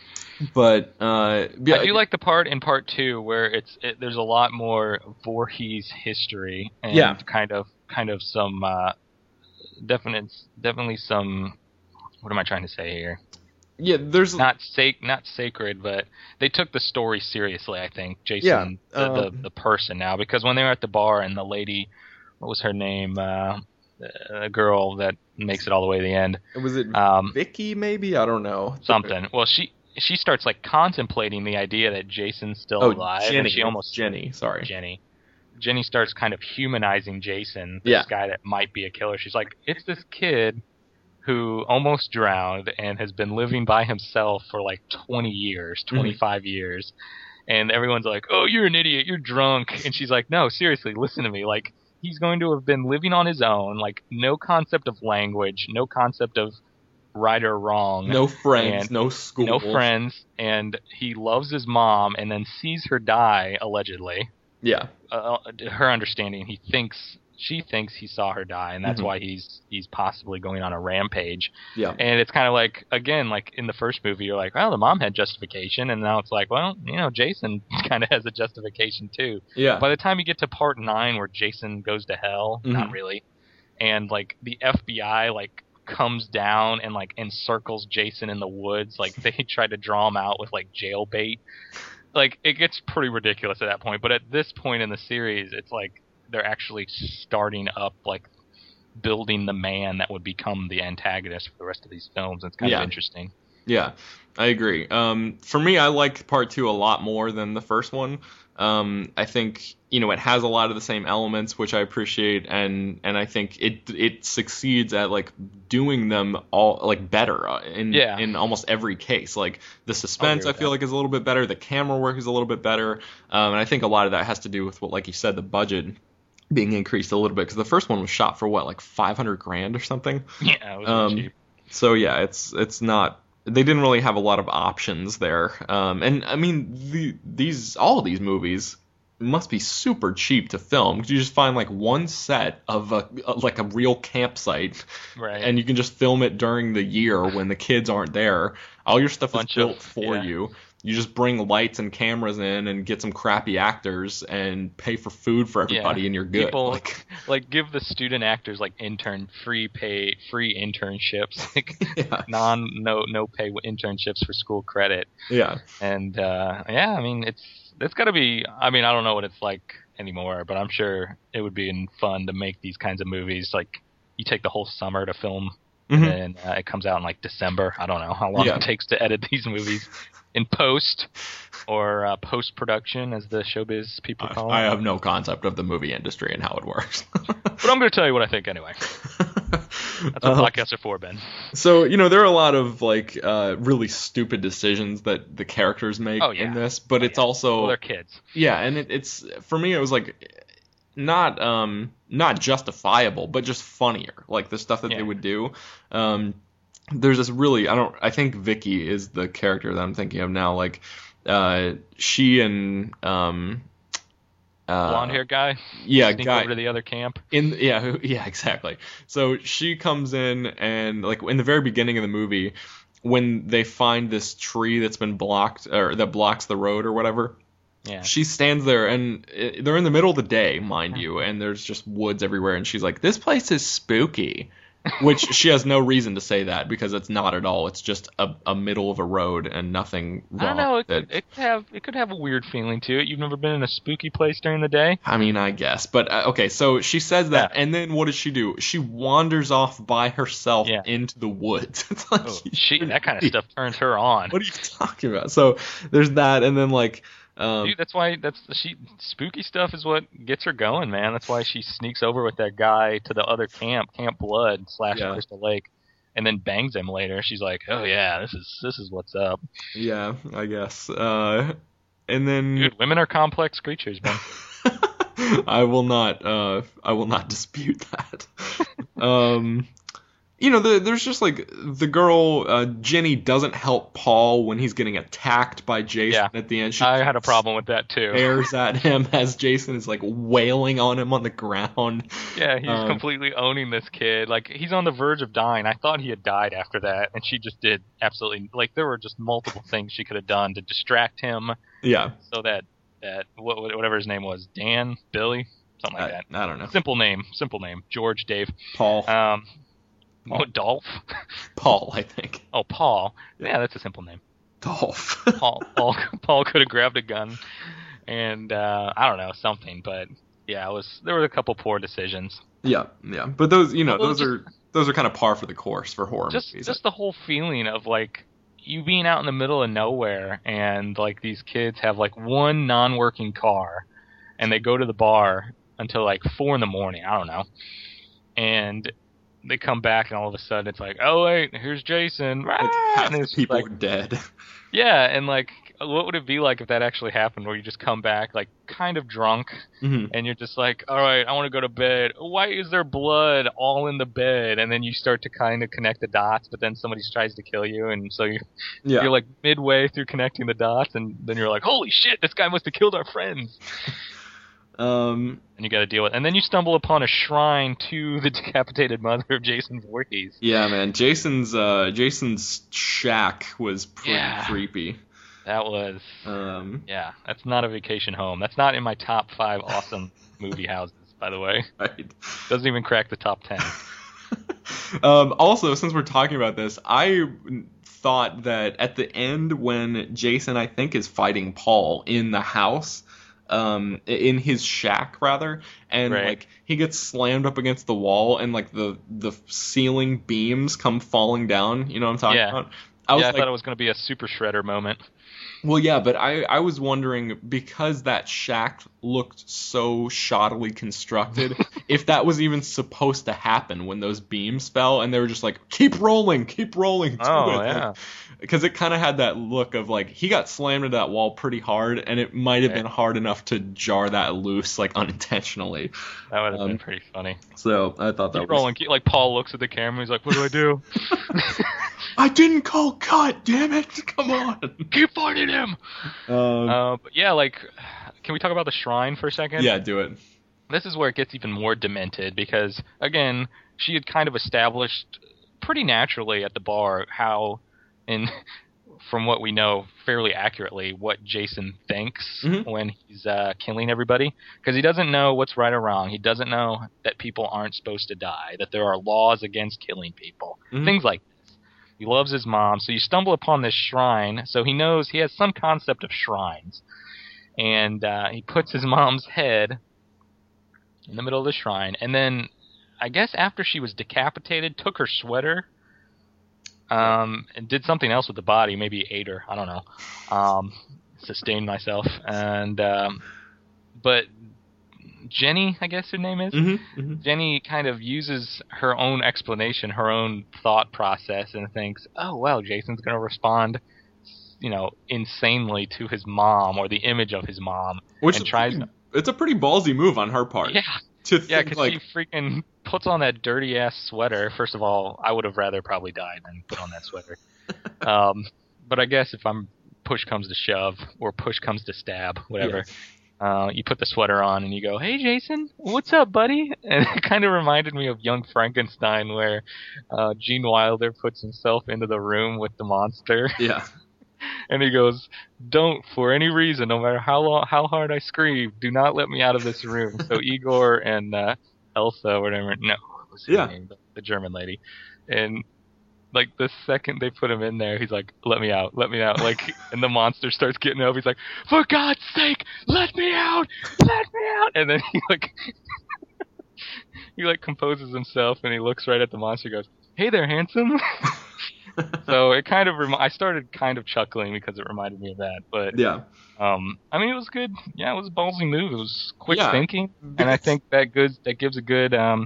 But uh, yeah, I do like the part in part two where it's it, there's a lot more Voorhees history and Yeah. kind of kind of some uh, definite definitely some what am I trying to say here? yeah, there's Not sac not sacred, but they took the story seriously. I think Jason, Yeah, the, the um, the person now, because when they were at the bar and the lady, what was her name? Uh, a girl that makes it all the way to the end. was it Um, Vicky maybe? I don't know. something. Well, she she starts like contemplating the idea that Jason's still Oh, alive, Jenny. and she almost Jenny. Sorry. Jenny. Jenny starts kind of humanizing Jason, this Yeah. guy that might be a killer. She's like, it's this kid who almost drowned and has been living by himself for like twenty years, twenty-five years. And everyone's like, oh, you're an idiot, you're drunk. And she's like, no, seriously, listen to me. Like, he's going to have been living on his own, like, no concept of language, no concept of right or wrong. No friends, And no school. No friends, and he loves his mom, and then sees her die, allegedly. Yeah. Uh, her understanding, he thinks she thinks he saw her die, and that's Mhm. why he's he's possibly going on a rampage. Yeah. And it's kind of like, again, like in the first movie, you're like, well, the mom had justification, and now it's like, well, you know, Jason kind of has a justification too. Yeah. By the time you get to part nine, where Jason goes to hell, not Mhm. really, and like the F B I like comes down and like encircles Jason in the woods, like they try to draw him out with like jail bait. Like it gets pretty ridiculous at that point. But at this point in the series, it's like they're actually starting up like building the man that would become the antagonist for the rest of these films. It's kind Yeah. of interesting. Yeah, I agree. Um, for me, I liked part two a lot more than the first one. Um, I think, you know, it has a lot of the same elements, which I appreciate, and and I think it it succeeds at like doing them all like better uh, in Yeah. in almost every case. Like the suspense, agree I with feel that. like is a little bit better. The camera work is a little bit better, um, and I think a lot of that has to do with what, like you said, the budget being increased a little bit because the first one was shot for what, like five hundred grand or something. Yeah, it was Um, really cheap. So yeah, it's it's not. They didn't really have a lot of options there. Um, and I mean, the, these all of these movies must be super cheap to film. You just find like one set of a like a real campsite, Right. and you can just film it during the year when the kids aren't there. All your stuff is Bunch of- built for yeah. you. You just bring lights and cameras in and get some crappy actors and pay for food for everybody, Yeah. and you're good. People Like, like give the student actors like intern free pay free internships, like yeah, non no no pay internships for school credit. yeah, And uh, yeah, I mean it's it's got to be. I mean I don't know what it's like anymore, but I'm sure it would be fun to make these kinds of movies. Like you take the whole summer to film, Mhm. and then uh, it comes out in like December. I don't know how long Yeah. it takes to edit these movies in post or uh, post production, as the showbiz people call it. I have no concept of the movie industry and how it works. But I'm going to tell you what I think anyway. That's what Um, podcasts are for, Ben. So, you know, there are a lot of like uh, really stupid decisions that the characters make Oh, yeah. in this, but Oh, it's yeah. also Well, they're kids. yeah, and it, it's for me it was like not um not justifiable, but just funnier, like the stuff that Yeah. they would do. Um, there's this really I don't I think Vicky is the character that I'm thinking of now. Like, uh, she and um. Uh, Blonde hair guy. yeah, Sneak guy over to the other camp. in yeah who- yeah exactly. So she comes in and like in the very beginning of the movie when they find this tree that's been blocked or that blocks the road or whatever. Yeah. She stands there and it, they're in the middle of the day, mind you, and there's just woods everywhere, and she's like, "This place is spooky," which she has no reason to say that because it's not at all. It's just a, a middle of a road and nothing wrong. I don't know. It that- could, it could have it could have a weird feeling to it. You've never been in a spooky place during the day? I mean, I guess. But, uh, okay, so she says that, Yeah. and then what does she do? She wanders off by herself Yeah. into the woods. It's like, Oh, she that kind of stuff turns her on. what are you talking about? So there's that, and then, like, um, Dude, that's why that's she spooky stuff is what gets her going, man. That's why she sneaks over with that guy to the other camp, Camp Blood slash Yeah. Crystal Lake, and then bangs him later. She's like, "Oh yeah, this is this is what's up." yeah, I guess. Uh, and then Dude, women are complex creatures, man. I will not, uh, I will not dispute that. um, you know, the, there's just like the girl, uh, Jenny doesn't help Paul when he's getting attacked by Jason Yeah. at the end. She I had a problem with that too. stares at him as Jason is like wailing on him on the ground. Yeah, he's Um, completely owning this kid. Like, he's on the verge of dying. I thought he had died after that, and she just did absolutely like there were just multiple things she could have done to distract him, Yeah, so that that what, whatever his name was, Dan, Billy, something like I, that. I don't know. Simple name, simple name, George, Dave, Paul, um, Paul. what, Dolph? Paul, I think. Oh, Paul. Yeah, that's a simple name. Dolph. Paul, Paul, Paul could have grabbed a gun, and uh, I don't know something, but yeah, it was there were a couple poor decisions. yeah, yeah, but those, you know, Well, those just- are those are kind of par for the course for horror just movies. just the whole feeling of like you being out in the middle of nowhere and like these kids have like one non-working car and they go to the bar until like four in the morning, I don't know, and they come back and all of a sudden it's like, oh wait, here's Jason. like, Ah! half And the it's people like, are dead. yeah, and like what would it be like if that actually happened, where you just come back like kind of drunk hmm and you're just like, all right, I want to go to bed. Why is there blood all in the bed? And then you start to kind of connect the dots, but then somebody tries to kill you, and so you Yeah, you're like midway through connecting the dots, and then you're like, holy shit, this guy must have killed our friends. um, And you got to deal with, and then you stumble upon a shrine to the decapitated mother of Jason Voorhees. yeah, man. Jason's uh, Jason's shack was pretty Yeah. creepy. That was, Um, yeah, that's not a vacation home. That's not in my top five awesome movie houses, by the way. right. Doesn't even crack the top ten. um, also, since we're talking about this, I thought that at the end when Jason, I think, is fighting Paul in the house, um, in his shack rather, and Right. like he gets slammed up against the wall, and like the the ceiling beams come falling down. You know what I'm talking Yeah. about? I was yeah, I like, thought it was going to be a Super Shredder moment. well, yeah, but I, I was wondering, because that shack looked so shoddily constructed, if that was even supposed to happen when those beams fell, and they were just like, keep rolling, keep rolling. Do Oh, it. yeah. Like, because it kind of had that look of, like, he got slammed into that wall pretty hard, and it might have Yeah. been hard enough to jar that loose, like, unintentionally. That would have Um, been pretty funny. So I thought that Keep was... rolling. Keep, like, Paul looks at the camera. He's like, what do I do? I didn't call cut, damn it! Come on! Keep fighting him! Um, Uh, but yeah, like, can we talk about the shrine for a second? yeah, do it. This is where it gets even more demented because, again, she had kind of established pretty naturally at the bar how, in from what we know fairly accurately, what Jason thinks Mhm. when he's uh, killing everybody. Because he doesn't know what's right or wrong. He doesn't know that people aren't supposed to die, that there are laws against killing people, Mhm. things like this. He loves his mom, so you stumble upon this shrine. So he knows he has some concept of shrines. And uh, he puts his mom's head in the middle of the shrine, and then I guess after she was decapitated, took her sweater, um, and did something else with the body, maybe ate her, I don't know, um, sustained myself, and um, but Jenny, I guess her name is, Mm-hmm, mm-hmm. Jenny kind of uses her own explanation, her own thought process, and thinks, oh well, Jason's going to respond, you know, insanely to his mom or the image of his mom, Which and is tries. pretty, it's a pretty ballsy move on her part. Yeah. To Yeah, think because like, she freaking puts on that dirty ass sweater. First of all, I would have rather probably died than put on that sweater. um, but I guess if I'm push comes to shove or push comes to stab, whatever, Yes. uh, you put the sweater on and you go, "Hey, Jason, what's up, buddy?" And it kind of reminded me of Young Frankenstein, where uh, Gene Wilder puts himself into the room with the monster. yeah, And he goes, "Don't, for any reason, no matter how long, how hard I scream, do not let me out of this room." So Igor and uh, Elsa, whatever, no, what was her Yeah. name? The, the German lady, and like the second they put him in there, he's like, "Let me out, let me out!" Like, and the monster starts getting up. He's like, "For God's sake, let me out, let me out!" And then he like, he like composes himself and he looks right at the monster. And goes, "Hey there, handsome." So it kind of remi- I started kind of chuckling because it reminded me of that, but yeah. um, I mean it was good. Yeah, it was a ballsy move. It was quick Yeah, thinking, and I because- think that good that gives a good um,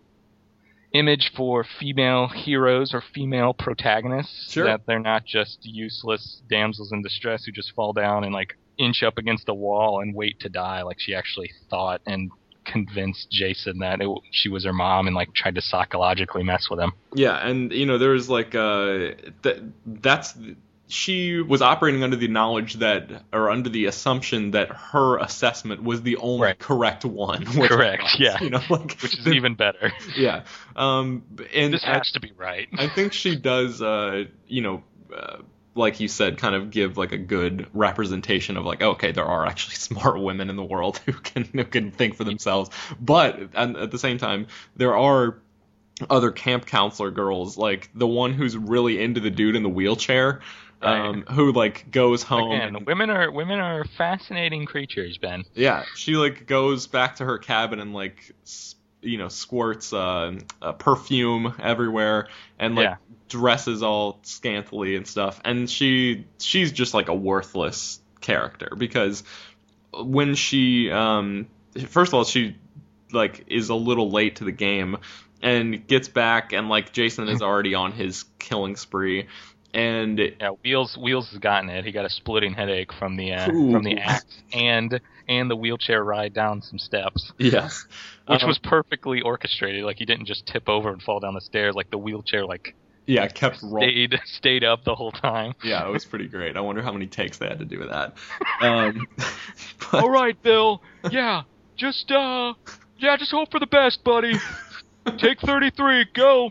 image for female heroes or female protagonists. Sure. That they're not just useless damsels in distress who just fall down and like inch up against the wall and wait to die. Like she actually thought and convinced Jason that it, she was her mom and like tried to psychologically mess with him. Yeah, and you know, there was like uh that that's she was operating under the knowledge that, or under the assumption that her assessment was the only Right. correct one. which Correct, was, yeah. You know, like Which is even better. yeah. Um, and This I, has to be right. I think she does, uh, you know, uh, like you said, kind of give like a good representation of like, okay, there are actually smart women in the world who can who can think for themselves. But and at the same time, there are other camp counselor girls, like the one who's really into the dude in the wheelchair, um, who like goes home. Again, and- women are women are fascinating creatures, Ben. yeah, she like goes back to her cabin and like s- you know squirts uh, uh, perfume everywhere and like Yeah. dresses all scantily and stuff. And she she's just like a worthless character because when she um first of all she like is a little late to the game and gets back and like Jason is already on his killing spree. And Yeah, Wheels Wheels has gotten it. He got a splitting headache from the uh, Ooh. from the axe and and the wheelchair ride down some steps, yes, which Um, was perfectly orchestrated. Like he didn't just tip over and fall down the stairs. Like the wheelchair like yeah kept rolling. stayed stayed up the whole time. Yeah, it was pretty great. I wonder how many takes they had to do with that. Um, but, All right, Bill. Yeah, just uh, yeah, just hope for the best, buddy. Take thirty-three. Go.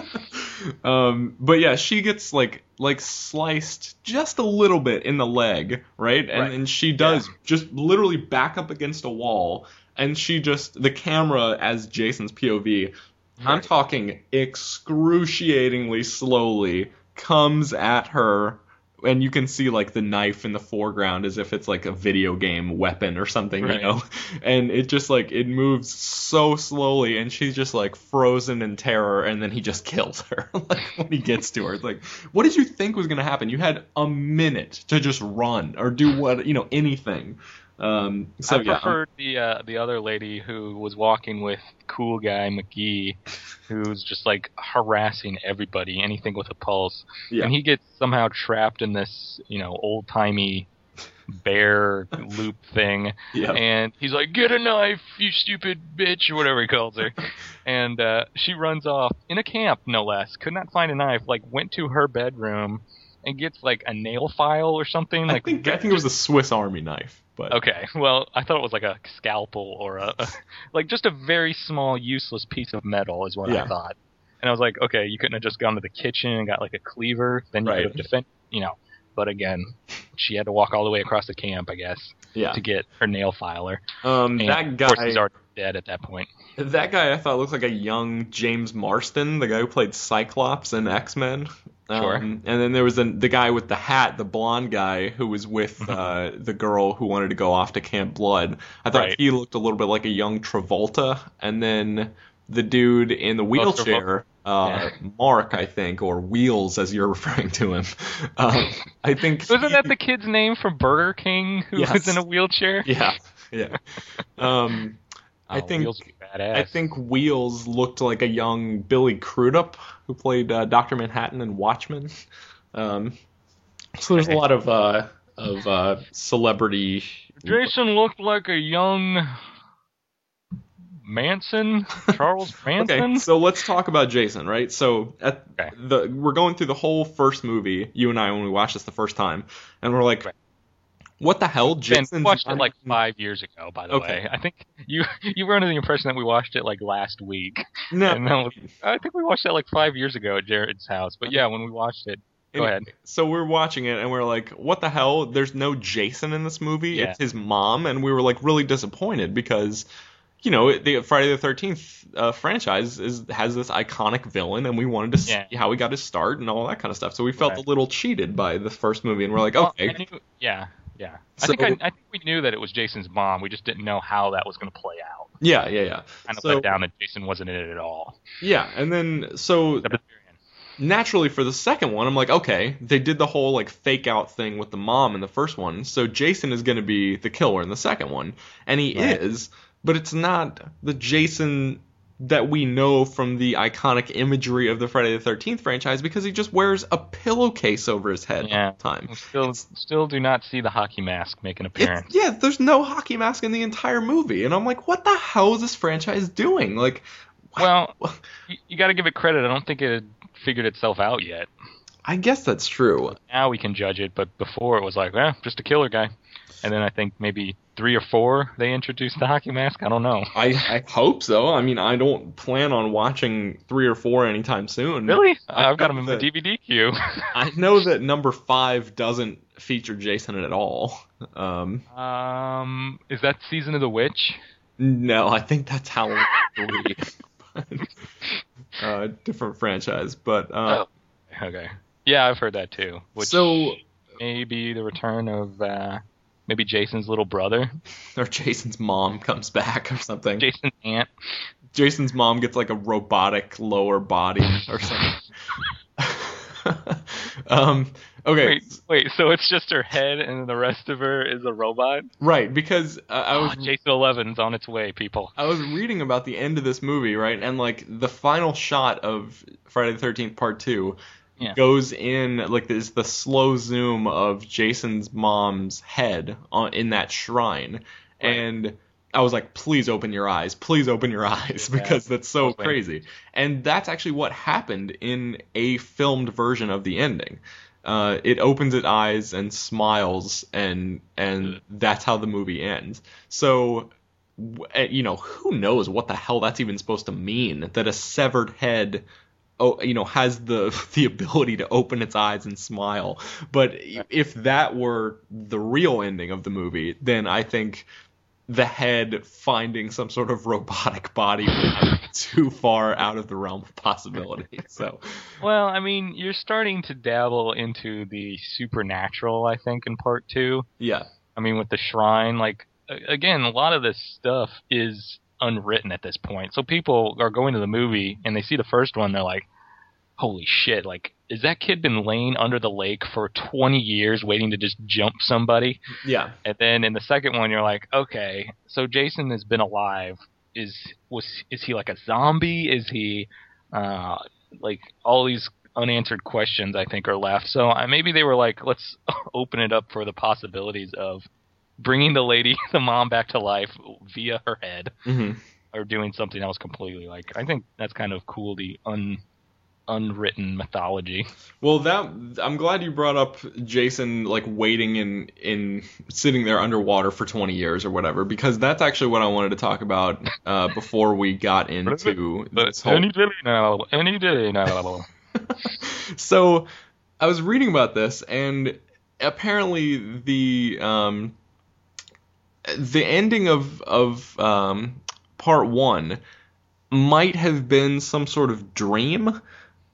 um, but yeah, she gets like like sliced just a little bit in the leg, right? And Right. and she does just literally back up against a wall, and she just the camera as Jason's P O V. I'm Right. talking excruciatingly slowly comes at her and you can see like the knife in the foreground as if it's like a video game weapon or something, Right. you know, and it just like it moves so slowly, and she's just like frozen in terror, and then he just kills her like when he gets to her. It's like, what did you think was gonna happen? You had a minute to just run or do what, you know, anything. Um, so I yeah, I'm- preferred the uh, the other lady who was walking with cool guy McGee, who's just like harassing everybody, anything with a pulse. Yeah. And he gets somehow trapped in this, you know, old timey bear loop thing. Yeah. And he's like, "Get a knife, you stupid bitch," or whatever he calls her. And uh, she runs off in a camp, no less. Could not find a knife. Like went to her bedroom and gets like a nail file or something. I Like think I think it was a Swiss Army knife, but Okay, well, I thought it was like a scalpel or a, a like just a very small, useless piece of metal is what Yeah. I thought. And I was like, okay, you couldn't have just gone to the kitchen and got like a cleaver, then you Right. could have defended, you know. But again, she had to walk all the way across the camp, I guess, yeah. to get her nail filer. Um, And that of course, guy, he's already dead at that point. that guy, I thought looked like a young James Marston, the guy who played Cyclops in X-Men. Sure. Um, and then there was the the guy with the hat, the blonde guy, who was with uh, the girl who wanted to go off to Camp Blood. I thought Right. he looked a little bit like a young Travolta. And then the dude in the wheelchair, uh, Mark, I think, or Wheels, as you're referring to him. Um, I think. Wasn't he- that the kid's name from Burger King who Yes. was in a wheelchair? Yeah, yeah. Um, I Oh, think. Wheels was badass. I think Wheels looked like a young Billy Crudup who played uh, Doctor Manhattan in Watchmen. Um, so there's a lot of uh, of uh, celebrity. Jason looked like a young Manson, Charles Manson. Okay, so let's talk about Jason, right? So at Okay. the we're going through the whole first movie, you and I, when we watched this the first time, and we're like, Right. what the hell, Ben, Jason? we watched it like five years ago, by the Okay. way. I think you you were under the impression that we watched it like last week. No, And that was, I think we watched it like five years ago at Jared's house. But yeah, when we watched it, go ahead. So we're watching it and we're like, what the hell? There's no Jason in this movie. Yeah. It's his mom, and we were like really disappointed because, you know, the Friday the thirteenth uh, franchise is has this iconic villain, and we wanted to see Yeah. how he got his start and all that kind of stuff. So we felt Right. a little cheated by the first movie, and we're like, Well, okay, I knew- yeah, yeah. So- I think I, I think we knew that it was Jason's mom. We just didn't know how that was going to play out. yeah, yeah, yeah. Kind of So- let down that Jason wasn't in it at all. Yeah, and then so Except at the very end. naturally for the second one, I'm like, okay, they did the whole like fake out thing with the mom in the first one, so Jason is going to be the killer in the second one, and he Right. is, but it's not the Jason that we know from the iconic imagery of the Friday the thirteenth franchise, because he just wears a pillowcase over his head Yeah. all the time. We still still do not see the hockey mask make an It's, appearance. yeah, there's no hockey mask in the entire movie, and I'm like, what the hell is this franchise doing? Like, Well, you, you got to give it credit. I don't think it had figured itself out yet. I guess that's true. Now we can judge it, but before it was like, eh, just a killer guy. And then I think maybe three or four they introduced the hockey mask. I don't know. I, I hope so. I mean, I don't plan on watching three or four anytime soon. Really? I I've got them know in my that- D V D queue. I know that number five doesn't feature Jason at all. Um, um, is that Season of the Witch? no, I think that's Halloween three. uh, different franchise, but uh, Oh. Okay. Yeah, I've heard that too. Which so maybe the return of uh, maybe Jason's little brother, or Jason's mom comes back or something. Jason's aunt. Jason's mom gets like a robotic lower body or something. um, okay, Wait, wait. So it's just her head, and the rest of her is a robot. right, because uh, I was Oh, Jason eleven's on its way, people. I was reading about the end of this movie, right? And like the final shot of Friday the thirteenth Part two Yeah. goes in like this the slow zoom of Jason's mom's head on in that shrine. Right. And I was like, please open your eyes. Please open your eyes Yeah. because that's so Open. crazy. And that's actually what happened in a filmed version of the ending. Uh, it opens its eyes and smiles, and and that's how the movie ends. So, w- eh, you know, who knows what the hell that's even supposed to mean? That a severed head, oh, you know, has the the ability to open its eyes and smile. But if that were the real ending of the movie, then I think the head finding some sort of robotic body too far out of the realm of possibility. So, well, I mean, you're starting to dabble into the supernatural, I think, in part two. Yeah. I mean, with the shrine, like, again, a lot of this stuff is unwritten at this point. So people are going to the movie and they see the first one, they're like, holy shit, like, has that kid been laying under the lake for twenty years waiting to just jump somebody? Yeah. And then in the second one, you're like, okay, so Jason has been alive. Is was is he like a zombie? Is he uh, like all these unanswered questions? I think are left. So uh, maybe they were like, let's open it up for the possibilities of bringing the lady, the mom, back to life via her head, mm-hmm. or doing something else completely. Like, I think that's kind of cool. The un unwritten mythology. Well, that I'm glad you brought up Jason like waiting in in sitting there underwater for twenty years or whatever, because that's actually what I wanted to talk about uh, before we got into this whole. Any day now, any day now. So I was reading about this, and apparently the um the ending of of um part one might have been some sort of dream.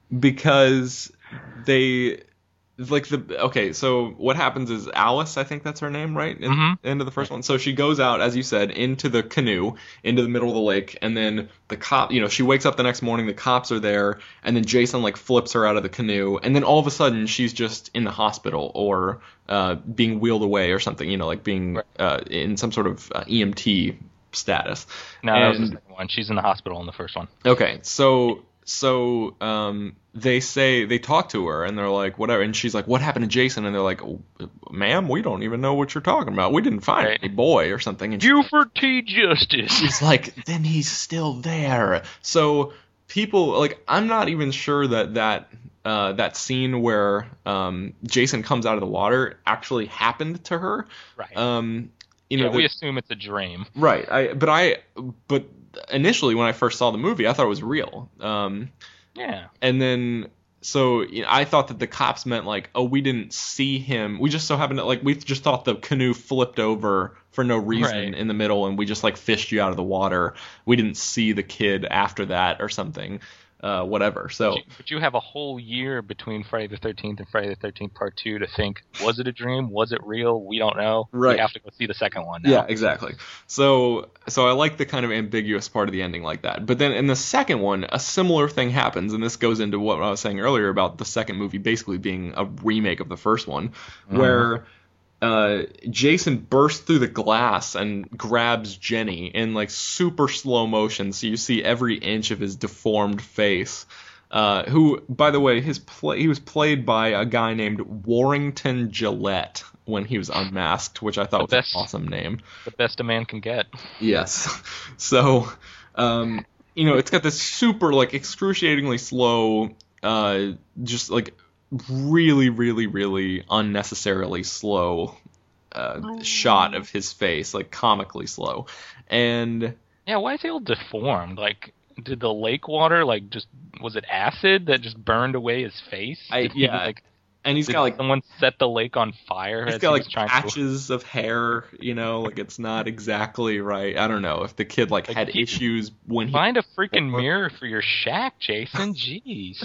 Because they, like the, okay, so what happens is Alice, I think that's her name, right? In mm-hmm. the end of the first one. So she goes out, as you said, into the canoe, into the middle of the lake, and then the cop, you know, she wakes up the next morning, the cops are there, and then Jason, like, flips her out of the canoe, and then all of a sudden she's just in the hospital, or uh, being wheeled away or something, you know, like being uh, in some sort of uh, E M T status. No, and, that was the second one. She's in the hospital in the first one. Okay, so... So um, they say, they talk to her, and they're like, whatever, and she's like, what happened to Jason? And they're like, oh, ma'am, we don't even know what you're talking about. We didn't find right. any boy or something. And Buford T. Justice. She's like, then he's still there. So people, like, I'm not even sure that that, uh, that scene where um, Jason comes out of the water actually happened to her. Right. Um, you know, yeah, the, we assume it's a dream. Right. I, but I, but initially when I first saw the movie, I thought it was real. Um, yeah. And then, so you know, I thought that the cops meant like, oh, we didn't see him. We just so happened to, like, we just thought the canoe flipped over for no reason right. in the middle, and we just like fished you out of the water. We didn't see the kid after that or something. Uh, whatever. So, but you, but you have a whole year between Friday the thirteenth and Friday the thirteenth Part Two to think: was it a dream? Was it real? We don't know. Right. We have to go see the second one now. Yeah, exactly. So, so I like the kind of ambiguous part of the ending like that. But then in the second one, a similar thing happens, and this goes into what I was saying earlier about the second movie basically being a remake of the first one, mm-hmm. where uh, Jason bursts through the glass and grabs Jenny in like super slow motion, so you see every inch of his deformed face. Uh, who, by the way, his play he was played by a guy named Warrington Gillette when he was unmasked, which I thought the was best, an awesome name. The best a man can get. Yes. So, um, you know, it's got this super like excruciatingly slow, uh, just like. really, really, really unnecessarily slow uh, shot of his face, like comically slow. And yeah, why is he all deformed? Like, did the lake water, like, just, was it acid that just burned away his face? I, Did he, yeah, like, and he's did got like someone set the lake on fire? He's as got he like was trying patches to... of hair, you know, like it's not exactly right. I don't know if the kid like, like had he, issues when he find a freaking mirror for your shack, Jason. Jeez.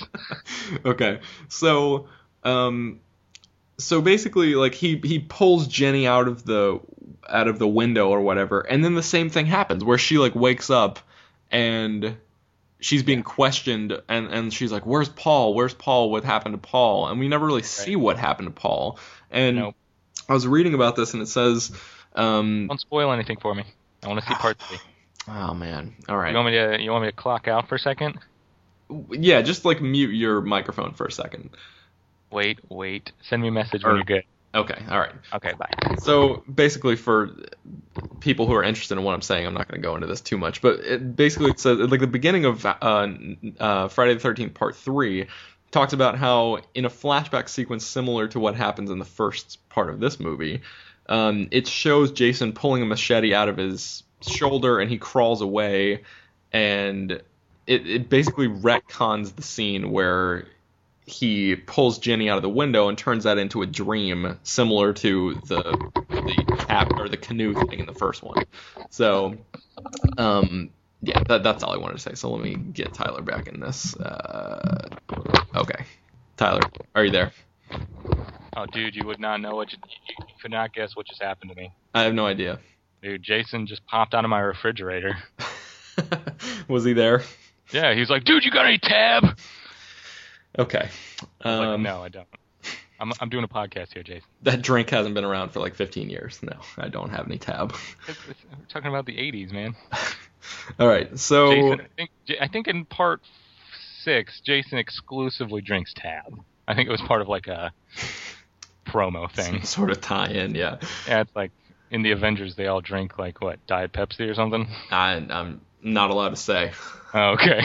Okay, so um, so basically, like he he pulls Jenny out of the out of the window or whatever, and then the same thing happens where she like wakes up and she's being questioned, and, and she's like, where's Paul? Where's Paul? What happened to Paul? And we never really see right. what happened to Paul. And nope. I was reading about this, and it says... Um, Don't spoil anything for me. I want to see part three. Oh, man. All right. You want me to, you want me to clock out for a second? Yeah, just, like, mute your microphone for a second. Wait, wait. Send me a message or, when you're good. Okay, all right. Okay, bye. So, basically, for people who are interested in what I'm saying, I'm not going to go into this too much, but it basically it says, like, the beginning of uh, uh, Friday the thirteenth Part three talks about how, in a flashback sequence similar to what happens in the first part of this movie, um, it shows Jason pulling a machete out of his shoulder, and he crawls away, and it, it basically retcons the scene where he pulls Jenny out of the window and turns that into a dream, similar to the the cap or the canoe thing in the first one. So, um, yeah, that, that's all I wanted to say. So let me get Tyler back in this. Uh, okay, Tyler, are you there? Oh, dude, you would not know what you, you could not guess what just happened to me. I have no idea. Dude, Jason just popped out of my refrigerator. Was he there? Yeah, he was like, dude, you got any tab? Okay. I was Um, like, no, I don't. I'm I'm doing a podcast here, Jason. That drink hasn't been around for like fifteen years. No, I don't have any tab. It's, it's, we're talking about the eighties, man. All right, so Jason, I think, I think in part six, Jason exclusively drinks tab. I think it was part of like a promo thing. some sort of tie-in, yeah. Yeah, it's like in the Avengers, they all drink like what, Diet Pepsi or something. I, I'm not allowed to say. Oh, okay.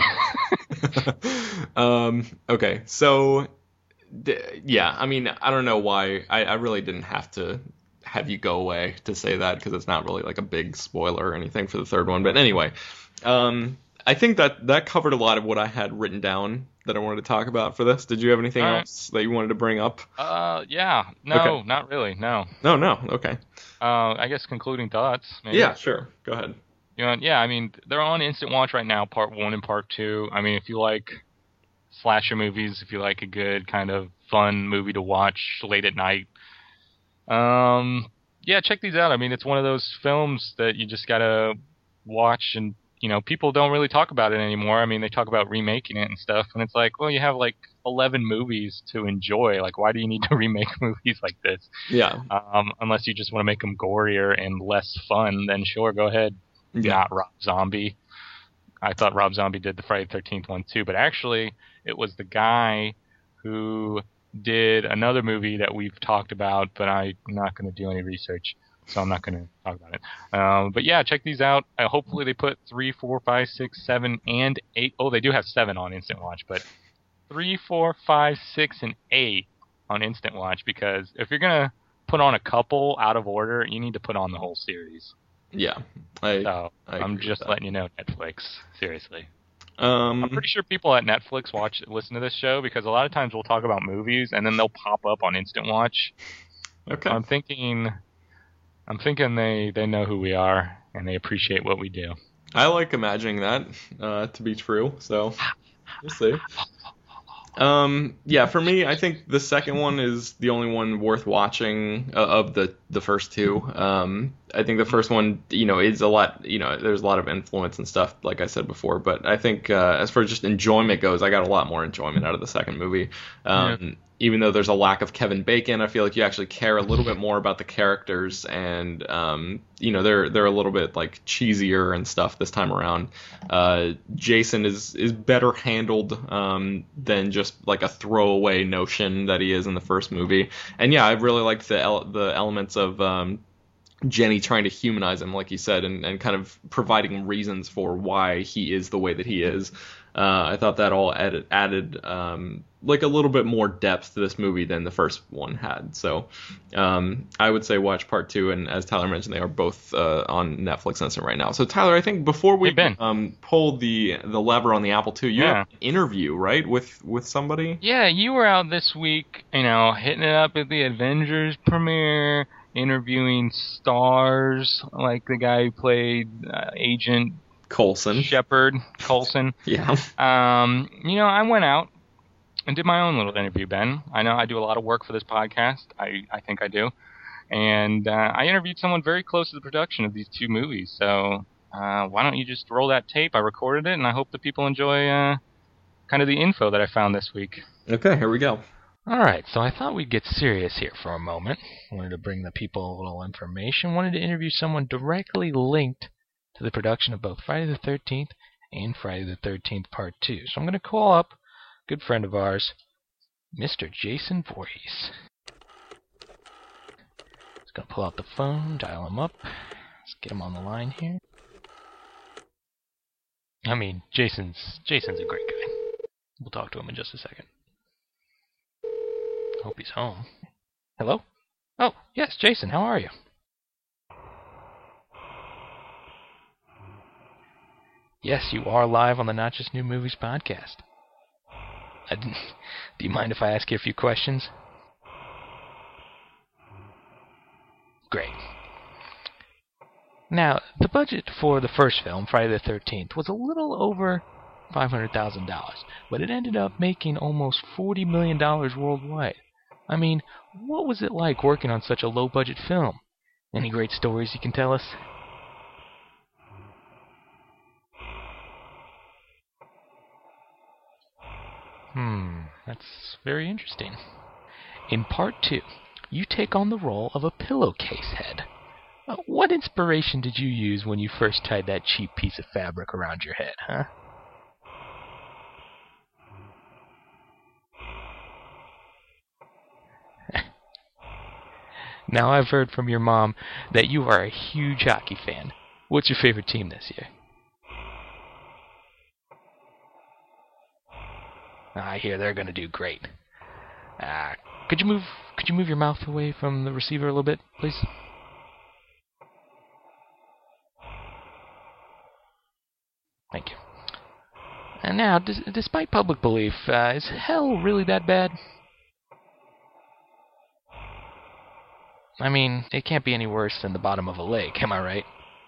um, okay, so d- yeah, I mean, I don't know why. I, I really didn't have to have you go away to say that because it's not really like a big spoiler or anything for the third one. But anyway, um, I think that that covered a lot of what I had written down that I wanted to talk about for this. Did you have anything All right. else that you wanted to bring up? Uh, yeah. No, Okay. not really. No. No, no. Okay. Uh, I guess concluding thoughts. Maybe. Yeah, sure. Go ahead. You know, yeah, I mean, they're on Instant Watch right now, part one and part two. I mean, if you like slasher movies, if you like a good kind of fun movie to watch late at night, um, yeah, check these out. I mean, it's one of those films that you just gotta watch, and you know, people don't really talk about it anymore. I mean, they talk about remaking it and stuff, and it's like, well, you have like eleven movies to enjoy. Like, why do you need to remake movies like this? Yeah. Um, unless you just want to make them gorier and less fun, then sure, go ahead. Yeah. Not Rob Zombie. I thought Rob Zombie did the Friday the thirteenth one too, but actually it was the guy who did another movie that we've talked about, but I'm not going to do any research, so I'm not going to talk about it. Um, but yeah, check these out. Uh, hopefully they put three, four, five, six, seven, and eight. Oh, they do have seven on Instant Watch, but three, four, five, six, and eight on Instant Watch, because if you're going to put on a couple out of order, you need to put on the whole series. Yeah. I, So I I'm agree just with that. letting you know, Netflix. Seriously, Um, I'm pretty sure people at Netflix watch, listen to this show because a lot of times we'll talk about movies and then they'll pop up on Instant Watch. okay. I'm thinking, I'm thinking they they know who we are and they appreciate what we do. I like imagining that uh, to be true, so we'll see. Um, yeah, for me, I think the second one is the only one worth watching uh, of the the first two. Um, I think the first one, you know, is a lot, you know, there's a lot of influence and stuff, like I said before. But I think uh, as far as just enjoyment goes, I got a lot more enjoyment out of the second movie. Um, Yeah. Even though there's a lack of Kevin Bacon, I feel like you actually care a little bit more about the characters, and um, you know, they're they're a little bit like cheesier and stuff this time around. Uh, Jason is is better handled um, than just like a throwaway notion that he is in the first movie. And yeah, I really liked the el- the elements of um, Jenny trying to humanize him, like you said, and, and kind of providing reasons for why he is the way that he is. Uh, I thought that all added, added um, like a little bit more depth to this movie than the first one had. So um, I would say watch part two, and as Tyler mentioned, they are both uh, on Netflix Instant right now. So Tyler, I think before we Hey, Ben. um, pull the the lever on the Apple two, you Yeah. have an interview, right, with with somebody? Yeah, you were out this week, you know, hitting it up at the Avengers premiere, interviewing stars like the guy who played uh, Agent Coulson. Shepard Coulson. Yeah. Um, you know, I went out and did my own little interview, Ben. I know I do a lot of work for this podcast. I, I think I do. And uh, I interviewed someone very close to the production of these two movies. So uh, why don't you just roll that tape? I recorded it, and I hope that people enjoy uh, kind of the info that I found this week. Okay, here we go. All right, so I thought we'd get serious here for a moment. Wanted to bring the people a little information. Wanted to interview someone directly linked to the production of both Friday the thirteenth and Friday the thirteenth Part two. So I'm going to call up a good friend of ours, Mister Jason Voorhees. Just going to pull out the phone, dial him up. Let's get him on the line here. I mean, Jason's Jason's a great guy. We'll talk to him in just a second. Hope he's home. Hello? Oh, yes, Jason, how are you? Yes, you are live on the Not Just New Movies podcast. I didn't, do you mind if I ask you a few questions? Great. Now, the budget for the first film, Friday the thirteenth, was a little over five hundred thousand dollars, but it ended up making almost forty million dollars worldwide. I mean, what was it like working on such a low-budget film? Any great stories you can tell us? Hmm, that's very interesting. In part two, you take on the role of a pillowcase head. Uh, what inspiration did you use when you first tied that cheap piece of fabric around your head, huh? Now, I've heard from your mom that you are a huge hockey fan. What's your favorite team this year? I hear they're going to do great. Uh, could you move could you move your mouth away from the receiver a little bit, please? Thank you. And now, d- despite public belief, uh, is hell really that bad? I mean, it can't be any worse than the bottom of a lake, am I right?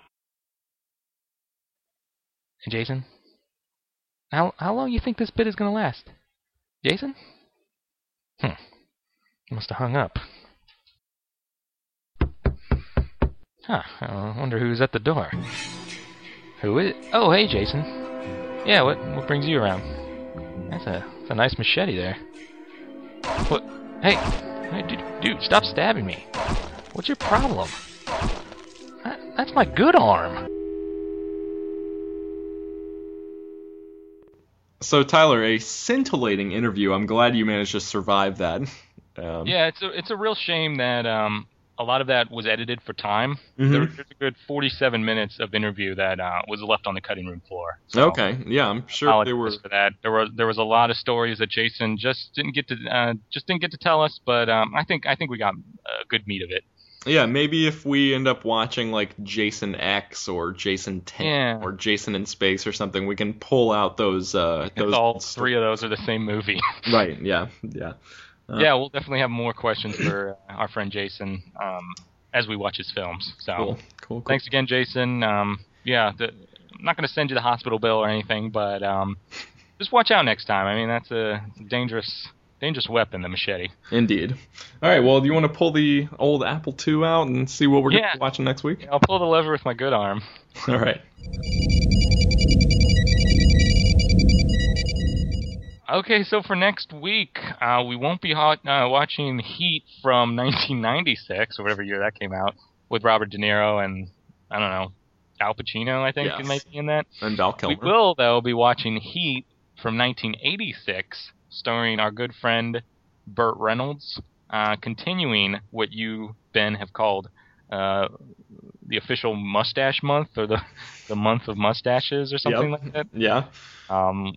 And Jason? How how long you think this bit is going to last? Jason? Hmm. He must have hung up. Huh. I wonder who's at the door. Who is it? Oh, hey, Jason. Yeah, what what brings you around? That's a, that's a nice machete there. What? Hey! Hey, dude, dude, stop stabbing me. What's your problem? That, that's my good arm. So, Tyler, a scintillating interview. I'm glad you managed to survive that. Um, Yeah, it's a it's a real shame that um, a lot of that was edited for time. Mhm. There, there's a good forty-seven minutes of interview that uh, was left on the cutting room floor. So Okay, yeah, I'm sure apologize they were. for that. There were there was a lot of stories that Jason just didn't get to uh, just didn't get to tell us, but um, I think I think we got a good meat of it. Yeah, maybe if we end up watching like Jason X or Jason ten Yeah. or Jason in Space or something, we can pull out those. Uh, If those all three of those are the same movie. Right. Yeah. Yeah. Uh, Yeah, we'll definitely have more questions for uh, our friend Jason um, as we watch his films. So Cool. Cool. Cool. thanks again, Jason. Um, yeah, the, I'm not going to send you the hospital bill or anything, but um, just watch out next time. I mean, that's a dangerous, dangerous weapon, the machete. Indeed. All right. Well, do you want to pull the old Apple two out and see what we're Yeah. gonna be watching next week? I'll pull the lever with my good arm. All right. Okay, so for next week, uh, we won't be hot, uh, watching Heat from nineteen ninety-six, or whatever year that came out, with Robert De Niro and, I don't know, Al Pacino, I think, Yes. might be in that. And Val Kilmer. We will, though, be watching Heat from nineteen eighty-six, starring our good friend Burt Reynolds, uh, continuing what you, Ben, have called uh, the official mustache month, or the, the month of mustaches, or something Yep. like that. Yeah. Um,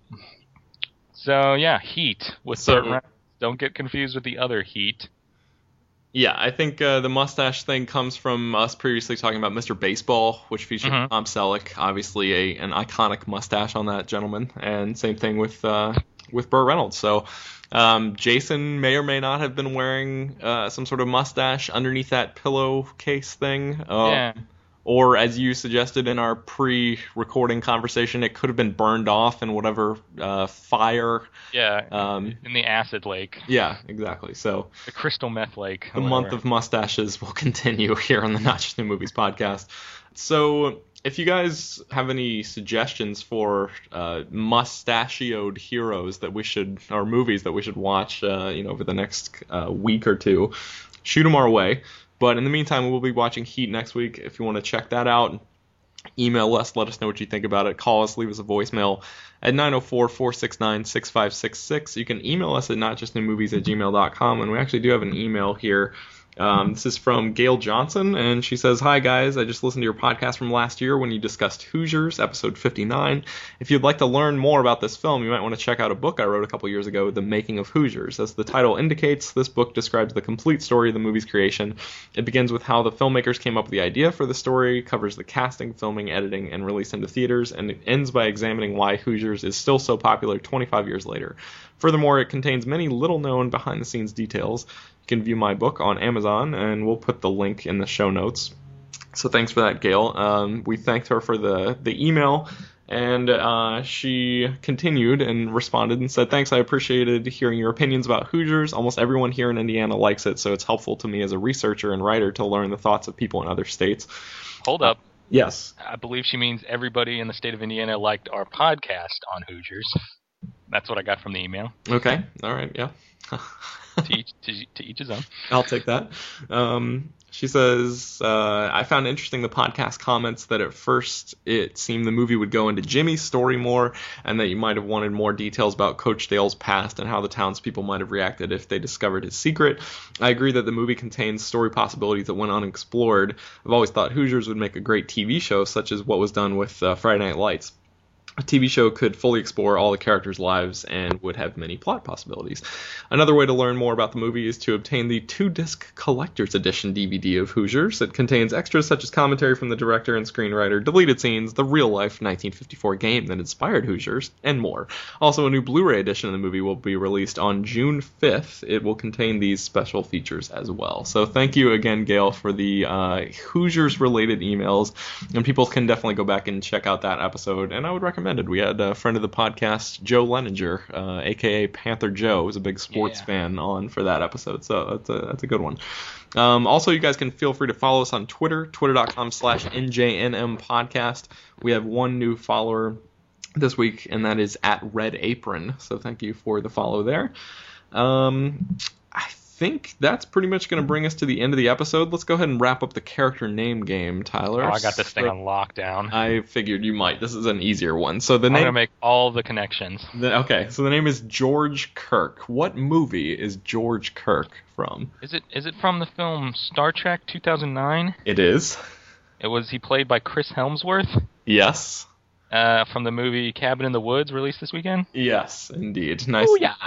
so, yeah, Heat with So- Burt Reynolds. Don't get confused with the other Heat. Yeah, I think uh, the mustache thing comes from us previously talking about Mister Baseball, which featured Mhm. Tom Selleck, obviously a an iconic mustache on that gentleman, and same thing with uh, with Burt Reynolds. So um, Jason may or may not have been wearing uh, some sort of mustache underneath that pillowcase thing. Um, Yeah. Or, as you suggested in our pre-recording conversation, it could have been burned off in whatever uh, fire. Yeah, Um, in the acid lake. Yeah, exactly. So The crystal meth lake. the month of mustaches will continue here on the Not Just New Movies podcast. So if you guys have any suggestions for uh, mustachioed heroes that we should, or movies that we should watch, uh, you know, over the next uh, week or two, shoot them our way. But in the meantime, we'll be watching Heat next week. If you want to check that out, email us, let us know what you think about it. Call us, leave us a voicemail at nine oh four, four six nine, six five six six. You can email us at notjustnewmovies at gmail dot com, and we actually do have an email here. Um, this is from Gail Johnson, and she says, "Hi guys, I just listened to your podcast from last year when you discussed Hoosiers, episode fifty-nine. If you'd like to learn more about this film, you might want to check out a book I wrote a couple years ago, The Making of Hoosiers. As the title indicates, this book describes the complete story of the movie's creation. It begins with how the filmmakers came up with the idea for the story, covers the casting, filming, editing, and release into theaters, and it ends by examining why Hoosiers is still so popular twenty-five years later. Furthermore, it contains many little-known behind-the-scenes details. You can view my book on Amazon, and we'll put the link in the show notes. So thanks for that, Gail. Um, we thanked her for the, the email, and uh, she continued and responded and said, thanks, I appreciated hearing your opinions about Hoosiers. Almost everyone here in Indiana likes it, so it's helpful to me as a researcher and writer to learn the thoughts of people in other states. Hold up. Uh, yes. I believe she means everybody in the state of Indiana liked our podcast on Hoosiers. That's what I got from the email. Okay. All right. Yeah. to, each, to, to each his own. I'll take that. Um, she says, uh, I found interesting the podcast comments that at first it seemed the movie would go into Jimmy's story more, and that you might have wanted more details about Coach Dale's past and how the townspeople might have reacted if they discovered his secret. I agree that the movie contains story possibilities that went unexplored. I've always thought Hoosiers would make a great T V show, such as what was done with uh, Friday Night Lights. A T V show could fully explore all the characters' lives and would have many plot possibilities. Another way to learn more about the movie is to obtain the two-disc collector's edition D V D of Hoosiers. It contains extras such as commentary from the director and screenwriter, deleted scenes, the real-life nineteen fifty-four game that inspired Hoosiers, and more. Also, a new Blu-ray edition of the movie will be released on June fifth. It will contain these special features as well. So thank you again, Gail, for the uh, Hoosiers-related emails, and people can definitely go back and check out that episode, and I would recommend We had a friend of the podcast, Joe Leninger, uh, a k a. Panther Joe, who's a big sports yeah. fan, on for that episode. So that's a, that's a good one. Um, also, you guys can feel free to follow us on Twitter, twitter.com slash NJNM podcast. We have one new follower this week, and that is at Red Apron. So thank you for the follow there. Um, I think that's pretty much going to bring us to the end of the episode. Let's go ahead and wrap up the character name game, Tyler. Oh, I got this thing so, on lockdown. I figured you might. This is an easier one. So the I'm name. gonna make all the connections. The, okay, so the name is George Kirk. What movie is George Kirk from? Is it is it from the film Star Trek two thousand nine? It is. It was he played by Chris Helmsworth. Yes. Uh, from the movie Cabin in the Woods, released this weekend. Yes, indeed. Nice. Ooh, yeah.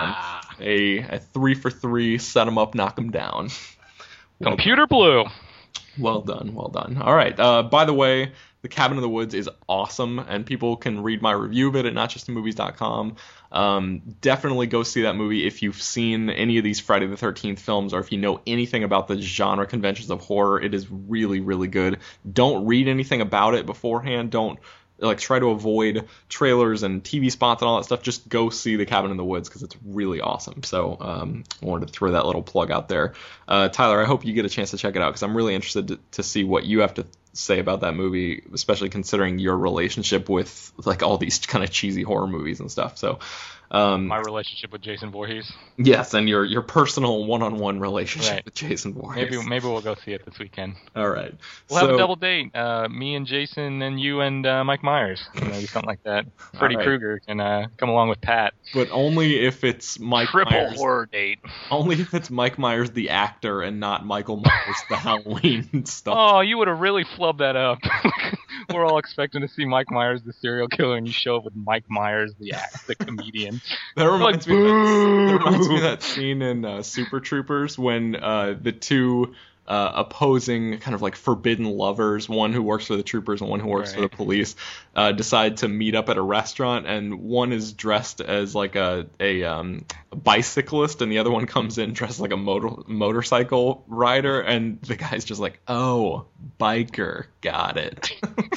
A, a three for three. Set 'em up, knock 'em down. Well Computer Blue. Well done, well done. All right. Uh, by the way, The Cabin in the Woods is awesome, and people can read my review of it at not just the movies dot com. Um, definitely go see that movie if you've seen any of these Friday the thirteenth films, or if you know anything about the genre conventions of horror. It is really, really good. Don't read anything about it beforehand. Don't like try to avoid trailers and T V spots and all that stuff. Just go see The Cabin in the Woods because it's really awesome. So um, I wanted to throw that little plug out there. Uh, Tyler, I hope you get a chance to check it out because I'm really interested to, to see what you have to say about that movie, especially considering your relationship with like all these kind of cheesy horror movies and stuff. So um, my relationship with Jason Voorhees. Yes, and your your personal one-on-one relationship right. with Jason Voorhees. Maybe maybe we'll go see it this weekend. All right. We'll so, have a double date. Uh, me and Jason and you and uh, Mike Myers. Maybe something like that. Freddy right. Krueger can uh, come along with Pat. But only if it's Mike Triple Myers. horror date. Only if it's Mike Myers the actor and not Michael Myers the Halloween stuff. Oh, you would have really flubbed that up. We're all expecting to see Mike Myers the serial killer, and you show up with Mike Myers the act, the comedian. That reminds, like, me, of that, that reminds me of that scene in uh, Super Troopers when uh, the two uh, opposing kind of like forbidden lovers, one who works for the troopers and one who works right. for the police, uh, decide to meet up at a restaurant, and one is dressed as like a a, um, a bicyclist, and the other one comes in dressed like a motor motorcycle rider, and the guy's just like, "Oh, biker, got it."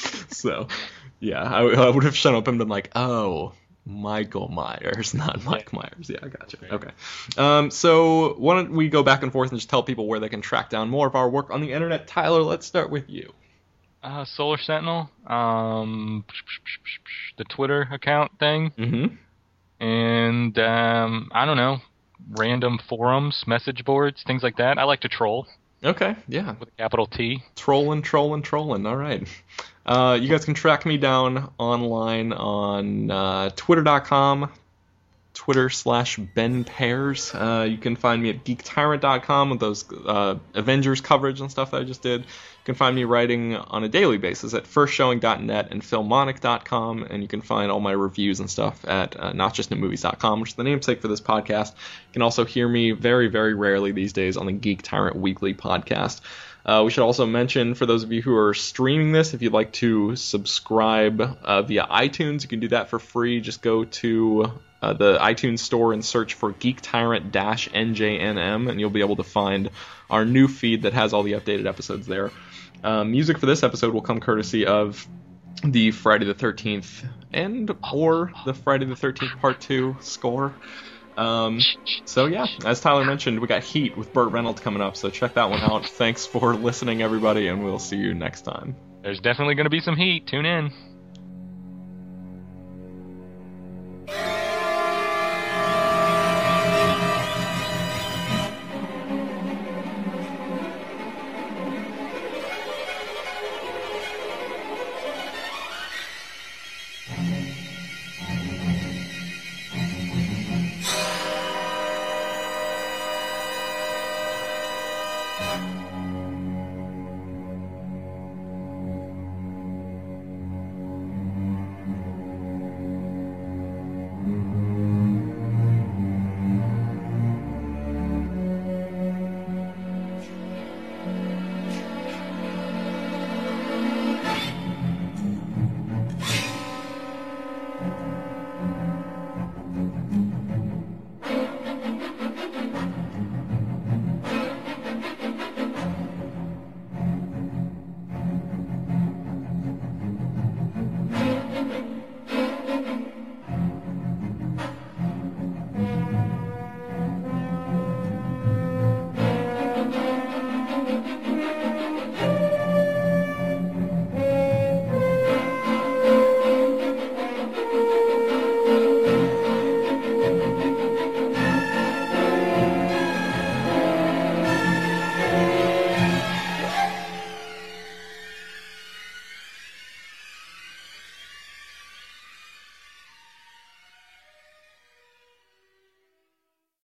So, yeah, I, I would have shown up and been like, "Oh, Michael Myers, not Mike yeah. Myers." Yeah, I gotcha. Right. Okay. Um, so why don't we go back and forth and just tell people where they can track down more of our work on the internet. Tyler, let's start with you. Uh, Solar Sentinel, um, the Twitter account thing, mm-hmm. and um, I don't know, random forums, message boards, things like that. I like to troll. Okay, yeah. With a capital T. Trolling, trolling, trolling. All right. Uh, you guys can track me down online on uh, twitter dot com, Twitter slash Ben Pears. Uh, you can find me at geek tyrant dot com with those uh, Avengers coverage and stuff that I just did. You can find me writing on a daily basis at first showing dot net and filmonic dot com, and you can find all my reviews and stuff at uh, not just at movies dot com, which is the namesake for this podcast. You can also hear me very, very rarely these days on the Geek Tyrant Weekly podcast. Uh, we should also mention, for those of you who are streaming this, if you'd like to subscribe uh, via iTunes, you can do that for free. Just go to uh, the iTunes store and search for Geek Tyrant N J N M, and you'll be able to find our new feed that has all the updated episodes there. Um, music for this episode will come courtesy of the Friday the thirteenth and or the Friday the thirteenth Part two score. Um, so yeah, as Tyler mentioned, we got Heat with Burt Reynolds coming up, so check that one out. Thanks for listening, everybody, and we'll see you next time. There's definitely going to be some heat. Tune in.